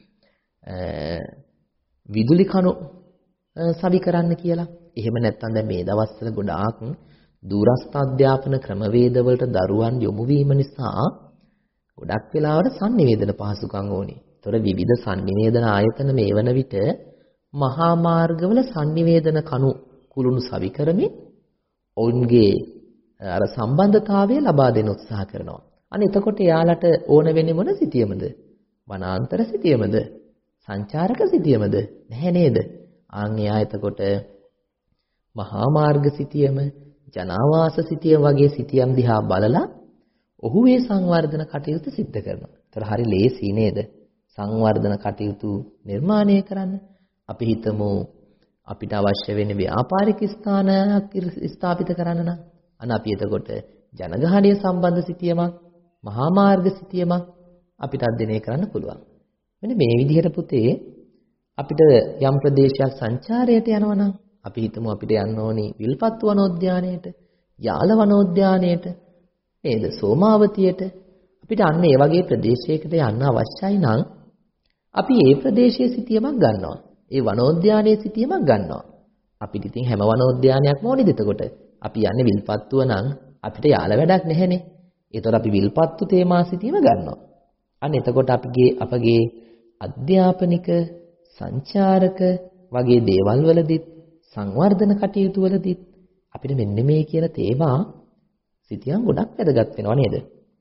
විදුලි කණු සවි කරන්න කියලා. එහෙම නැත්නම් දැන් මේ දවස්වල ගොඩාක් දූරස්ථ අධ්‍යාපන ක්‍රමවේදවලට දරුවන් යොමු වීම නිසා ගොඩක් වෙලාවට sannivedana පහසුකම් ඕනේ. ඒතොර විවිධ sannivedana ආයතන මේ වන විට මහා මාර්ගවල sannivedana කණු කුළුණු සවි කරමින් ඔවුන්ගේ අර සම්බන්ධතාවය ලබා දෙන්න උත්සාහ කරනවා. අනේ එතකොට යාලට ඕන වෙන්නේ මොන සිටියමද? වනාන්තර සිටියමද? සංචාරක සිටියමද? නැහැ නේද? ආන් එයා එතකොට මහා මාර්ග සිටියම, ජනාවාස සිටියම වගේ සිටියම් දිහා බලලා ඔහු මේ සංවර්ධන කටයුතු සිද්ධ කරනවා. ඒතර හරි ලේසි නේද? සංවර්ධන කටයුතු නිර්මාණය කරන්න. අපි හිතමු අපිට අවශ්‍ය වෙන ව්‍යාපාරික ස්ථානයක් ස්ථාපිත කරන්න නම් අන්න අපි එතකොට ජනගහනය සම්බන්ධ සිටියමක්, මහා මාර්ග සිටියමක් අපිට අධ්‍යයනය කරන්න පුළුවන්. මෙන්න මේ විදිහට පුතේ අපිට යම් ප්‍රදේශයක් සංචාරයට යනවා නම් අපි හිතමු අපිට යන්න ඕනි විල්පත්තු වනෝද්‍යානයට. යාල වනෝද්‍යානයට නේද? සෝමාවතියට අපිට අන්න ඒ වගේ ප්‍රදේශයකට යන්න අවශ්‍යයි නම් අපි ඒ ප්‍රදේශයේ සිටියමක් ගන්නවා. ඒ වනෝද්‍යානයේ සිටියමක් ගන්නවා. අපිට ඉතින් හැම වනෝද්‍යානයක්ම ඕනේද එතකොට? අපි යන්නේ විල්පත්තුව නම් අපිට යාල වැඩක් නැහැනේ. ඒතකොට අපි විල්පත්තු තේමා සිටීම ගන්නවා. අන්න එතකොට අපගේ අපගේ අධ්‍යාපනික සංචාරක වගේ දේවල් වලදීත් සංවර්ධන කටයුතු වලදීත් අපිට මෙන්න මේ කියන තේමා සිටියම් ගොඩක් වැදගත් වෙනවා නේද?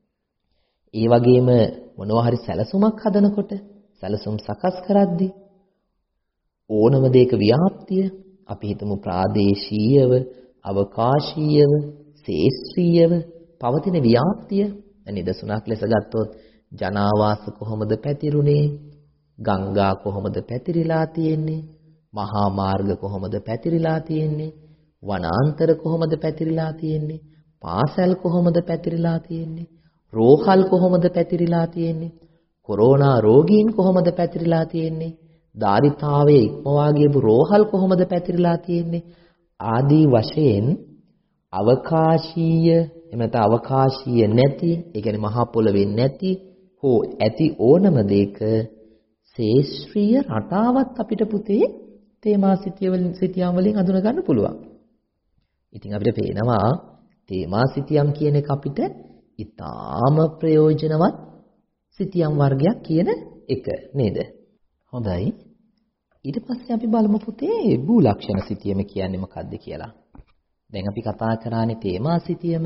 ඒ වගේම මොනවා හරි සැලසුමක් හදනකොට සැලසුම් සකස් කරද්දී ඕනම දෙයක ව්‍යාප්තිය අපි හිතමු ප්‍රාදේශීයව, අවකාශීයව, ශේෂ්ත්‍රීයව පවතින ව්‍යාප්තිය නිදසුණක් ලෙස ගත්තොත් ජනාවාස කොහොමද පැතිරුණේ? ගංගා කොහොමද පැතිරිලා තියෙන්නේ? මහා මාර්ග කොහොමද පැතිරිලා තියෙන්නේ? වනාන්තර කොහොමද පැතිරිලා තියෙන්නේ? පාසල් කොහොමද පැතිරිලා තියෙන්නේ? රෝහල් කොහොමද පැතිරිලා තියෙන්නේ? කොරෝනා රෝගීන් කොහොමද පැතිරිලා තියෙන්නේ? දාරිතාවයේ ඉක්මවා ගියපු රෝහල් කොහොමද පැතිරිලා තියෙන්නේ? ආදී වශයෙන් අවකාශීය එහෙම නැත්නම් අවකාශීය නැති, ඒ කියන්නේ මහා පොළවේ නැති හෝ ඇති ඕනම දෙයක ශේෂ්ත්‍රීය රටාවක් අපිට පුතේ තේමා සිතිය වලින් සිතියම් වලින් හඳුන ගන්න පුළුවන්. ඉතින් අපිට පේනවා තේමා සිතියම් කියන එක අපිට ඊටාම ප්‍රයෝජනවත් සිතියම් වර්ගයක් කියන එක නේද? හොඳයි. ඊට පස්සේ අපි බලමු පුතේ භූලක්ෂණ සිතියම කියන්නේ මොකක්ද කියලා. දැන් අපි කතා කරානේ තේමා සිතියම.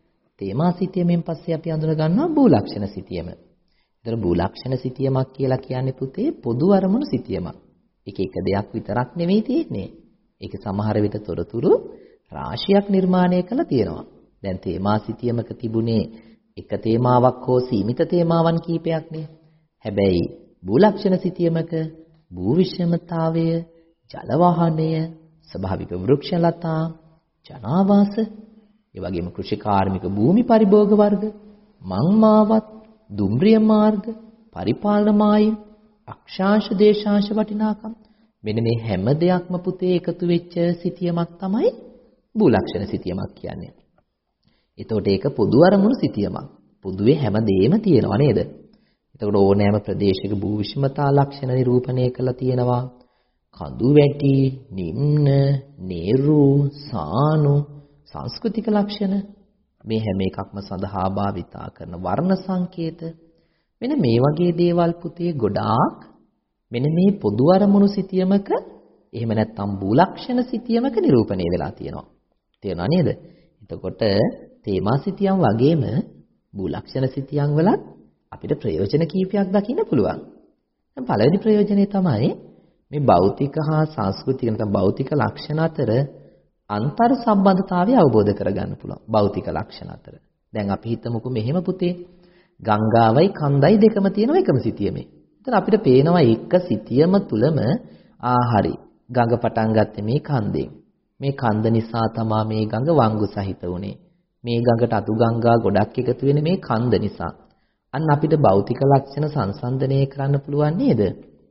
තේමා සිතියමෙන් පස්සේ අපි අඳුන ගන්නවා භූලක්ෂණ සිතියම. ඒතර භූලක්ෂණ සිතියමක් කියලා කියන්නේ පුතේ පොදු අරමුණු සිතියමක්. ඒක එක දෙයක් විතරක් නෙවෙයි තියෙන්නේ. ඒක සමහර විට තොරතුරු රාශියක් නිර්මාණය කරලා තියෙනවා. දැන් තේමා සිතියමක තිබුණේ එක තේමාවක් හෝ සීමිත තේමාවන් කීපයක්නේ. හැබැයි භූලක්ෂණ සිතියමක භූ විෂමතාවය, ජල වාහනය, ස්වභාවික වෘක්ෂලතා, ජනාවාස, ඒ වගේම කෘෂිකාර්මික භූමි පරිභෝග වර්ග, මංමාවත්, දුම්රිය මාර්ග, පරිපාලන මායිම්, අක්ෂාංශ දේශාංශ වටිනාකම් මෙන්න මේ හැම දෙයක්ම පුතේ එකතු වෙච්ච සිතියමක් තමයි භූලක්ෂණ සිතියමක් කියන්නේ. එතකොට ඒක පොදු අරමුණු සිතියමක්. පොදුවේ හැම දෙයක්ම තියෙනවා නේද? එතකොට ඕනෑම ප්‍රදේශයක භූ විෂමතා ලක්ෂණ නිරූපණය කරලා තියෙනවා. කඳු වැටි, නිම්න, නේරු, සානු, සංස්කෘතික ලක්ෂණ මේ හැම එකක්ම සඳහා භාවිතා කරන වර්ණ සංකේත මෙන්න මේ වගේ දේවල් පුතේ ගොඩාක් මෙන්න මේ පොදු අරමුණු සිතියමක එහෙම නැත්නම් භූලක්ෂණ සිතියමක නිරූපණය වෙලා තියෙනවා. තේරුණා නේද? එතකොට තේමා සිතියම් වගේම භූලක්ෂණ සිතියම් වලත් අපිට ප්‍රයෝජන කීපයක් දකින්න පුළුවන්. දැන් පළවෙනි ප්‍රයෝජනය තමයි මේ භෞතික හා සංස්කෘතික නැත්නම් භෞතික ලක්ෂණ අතර අන්තර් සම්බන්ධතාවය අවබෝධ කරගන්න පුළුවන්. භෞතික ලක්ෂණ අතර. දැන් අපි හිතමුකෝ මෙහෙම පුතේ ගංගාවයි කන්දයි දෙකම තියෙනවා එකම සිතියමේ. එතන අපිට පේනවා එක සිතියම තුලම ආහරි ගඟ පටන් ගත්තේ මේ කන්දෙන්. මේ කන්ද නිසා තමයි මේ ගඟ වංගු සහිත වුනේ. මේ ගඟට අතු ගංගා ගොඩක් එකතු වෙන්නේ මේ කන්ද නිසා. අන්න අපිට භෞතික ලක්ෂණ සංසන්දනය කරන්න පුළුවන් නේද?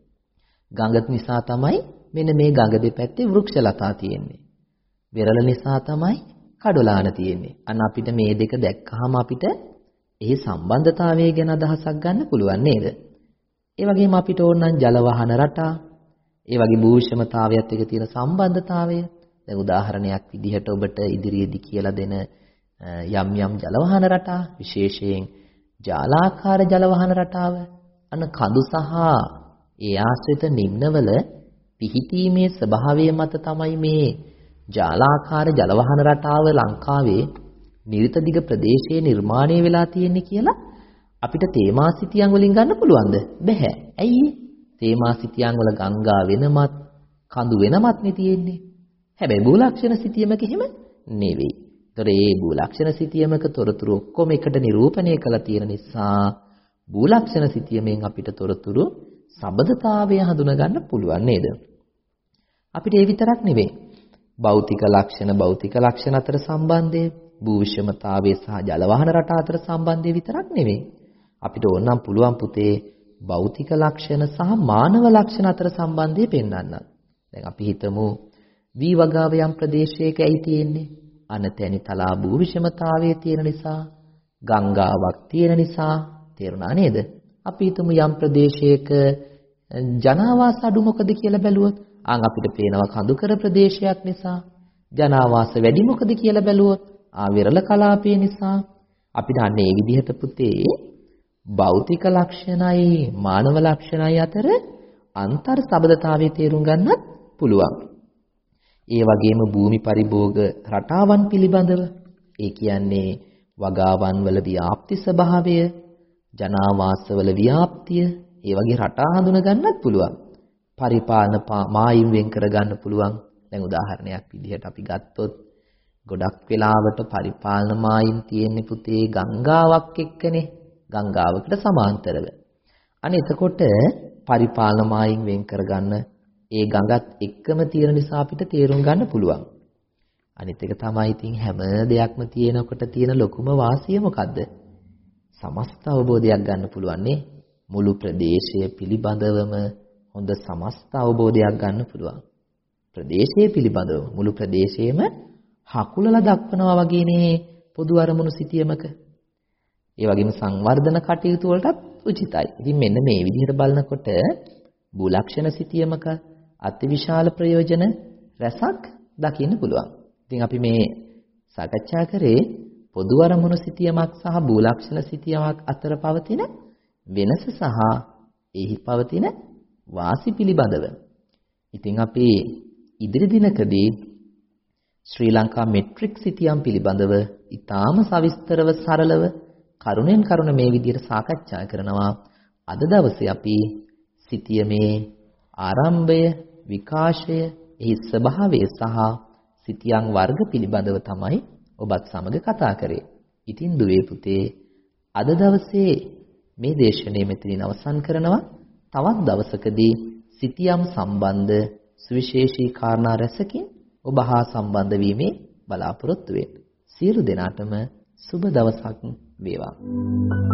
ගඟ නිසා තමයි මෙන්න මේ ගඟ දෙපැත්තේ වෘක්ෂලතා තියෙන්නේ. වෙරළ නිසා තමයි කඩොලාන තියෙන්නේ. අන්න අපිට මේ දෙක දැක්කහම අපිට එහි සම්බන්ධතාවය ගැන අදහසක් ගන්න පුළුවන් නේද? ඒ වගේම අපිට ඕන නම් ජල වහන රටා, ඒ වගේ භූෂමතාවයත් එක්ක තියෙන සම්බන්ධතාවය. දැන් උදාහරණයක් විදිහට ඔබට ඉදිරියේදී කියලා දෙන යම් යම් ජල වහන රටා, විශේෂයෙන් ජාලාකාර ජල වහන රටාව, අන්න කඳු සහ ඒ ආශ්‍රිත නිම්නවල පිහිටීමේ ස්වභාවය මත තමයි මේ ජාලාකාර ජල වහන රටාව ලංකාවේ නිරිත දිග ප්‍රදේශයේ නිර්මාණය වෙලා තියෙන්නේ කියලා අපිට තේමා සිතියම් වලින් ගන්න පුළුවන්ද? බැහැ. ඇයි? තේමා සිතියම් වල ගංගා වෙනමත්, කඳු වෙනමත් නේ තියෙන්නේ. හැබැයි භූලක්ෂණ සිතියමක එහෙම නෙවෙයි. ඒතර ඒ භූලක්ෂණ සිතියමක තොරතුරු ඔක්කොම එකට නිරූපණය කරලා තියෙන නිසා භූලක්ෂණ සිතියමෙන් අපිට තොරතුරු සබඳතාවය හඳුනා ගන්න පුළුවන් නේද? අපිට ඒ විතරක් නෙවෙයි. භෞතික ලක්ෂණ භෞතික ලක්ෂණ අතර සම්බන්ධය, භූ විෂමතාවය සහ ජල වහන රටා අතර සම්බන්ධය විතරක් නෙවෙයි. අපිට ඕනනම් පුළුවන් පුතේ භෞතික ලක්ෂණ සහ මානව ලක්ෂණ අතර සම්බන්ධය පෙන්වන්න. දැන් අපි හිතමු වී වගාව යම් ප්‍රදේශයක ඇයි තියෙන්නේ? අනතැනි තලා භූ විෂමතාවයේ තියෙන නිසා, ගංගාවක් තියෙන නිසා තේරුණා නේද? අපි හිතමු යම් ප්‍රදේශයක ජනාවාස අඩු මොකද කියලා බැලුවොත්, ආන් අපිට පේනවා කඳුකර ප්‍රදේශයක් නිසා. ජනාවාස වැඩි මොකද කියලා බැලුවොත්, ආ විරල කලාපය නිසා. අපිට අන්න ඒ විදිහට පුතේ භෞතික ලක්ෂණයි මානව ලක්ෂණයි අතර අන්තර් සබඳතාවයේ තේරුම් ගන්නත් පුළුවන්. ඒ වගේම භූමි පරිභෝග රටාවන් පිළිබඳව, ඒ කියන්නේ වගාවන් වල ව්‍යාප්ති ස්වභාවය, ජනාවාසවල ව්‍යාප්තිය, ඒ වගේ රටා හඳුන ගන්නත් පුළුවන්. පරිපාලන මායිම් වෙන් කර ගන්න පුළුවන්. දැන් උදාහරණයක් විදිහට අපි ගත්තොත් ගොඩක් වෙලාවට පරිපාලන මායිම් තියෙන්නේ පුතේ ගංගාවක් එක්කනේ, ගංගාවකට සමාන්තරව. අනේ එතකොට පරිපාලන මායිම් වෙන් කරගන්න ඒ ගඟත් එක්කම තියෙන නිසා අපිට තේරුම් ගන්න පුළුවන්. අනිත් එක තමයි ඉතින් හැම දෙයක්ම තියෙනකොට තියෙන ලොකුම වාසිය මොකද්ද? සමස්ත අවබෝධයක් ගන්න පුළුවන් නේ. මුළු ප්‍රදේශය පිළිබඳවම හොඳ සමස්ත අවබෝධයක් ගන්න පුළුවන්. ප්‍රදේශය පිළිබඳව මුළු ප්‍රදේශයේම හකුලලා දක්වනවා වගේනේ පොදු අරමුණු සිටියමක. ඒ වගේම සංවර්ධන කටයුතු වලටත් උචිතයි. ඉතින් මෙන්න මේ විදිහට බලනකොට භූලක්ෂණ සිටියමක අතිවිශාල ප්‍රයෝජන රැසක් දකින්න පුළුවන්. ඉතින් අපි මේ සාකච්ඡා කරේ පොදු අරමුණු සිටියමක් සහ භූලක්ෂණ සිටියමක් අතර පවතින වෙනස සහ එහි පවතින වාසි පිළිබඳව. ඉතින් අපි ඉදිරි දිනකදී ශ්‍රී ලංකා මෙට්‍රික් සිටියම් පිළිබඳව ඊටාම සවිස්තරව සරලව කරුණෙන් කරුණ මේ විදිහට සාකච්ඡා කරනවා. අද දවසේ අපි සිටියමේ ආරම්භය, විකාශය, එහි ස්වභාවය සහ සිටියම් වර්ග පිළිබඳව තමයි ඔබත් සමග කතා කරේ. ඉතින් දුවේ පුතේ අද දවසේ මේ දේශනාව මෙතනින් අවසන් කරනවා. තවත් දවසකදී සිටියම් සම්බන්ධ සුවිශේෂී කාරණා රැසකින් ඔබ හා සම්බන්ධ වීමේ බලාපොරොත්තු වෙන්න. සියලු දෙනාටම සුබ දවසක් වේවා.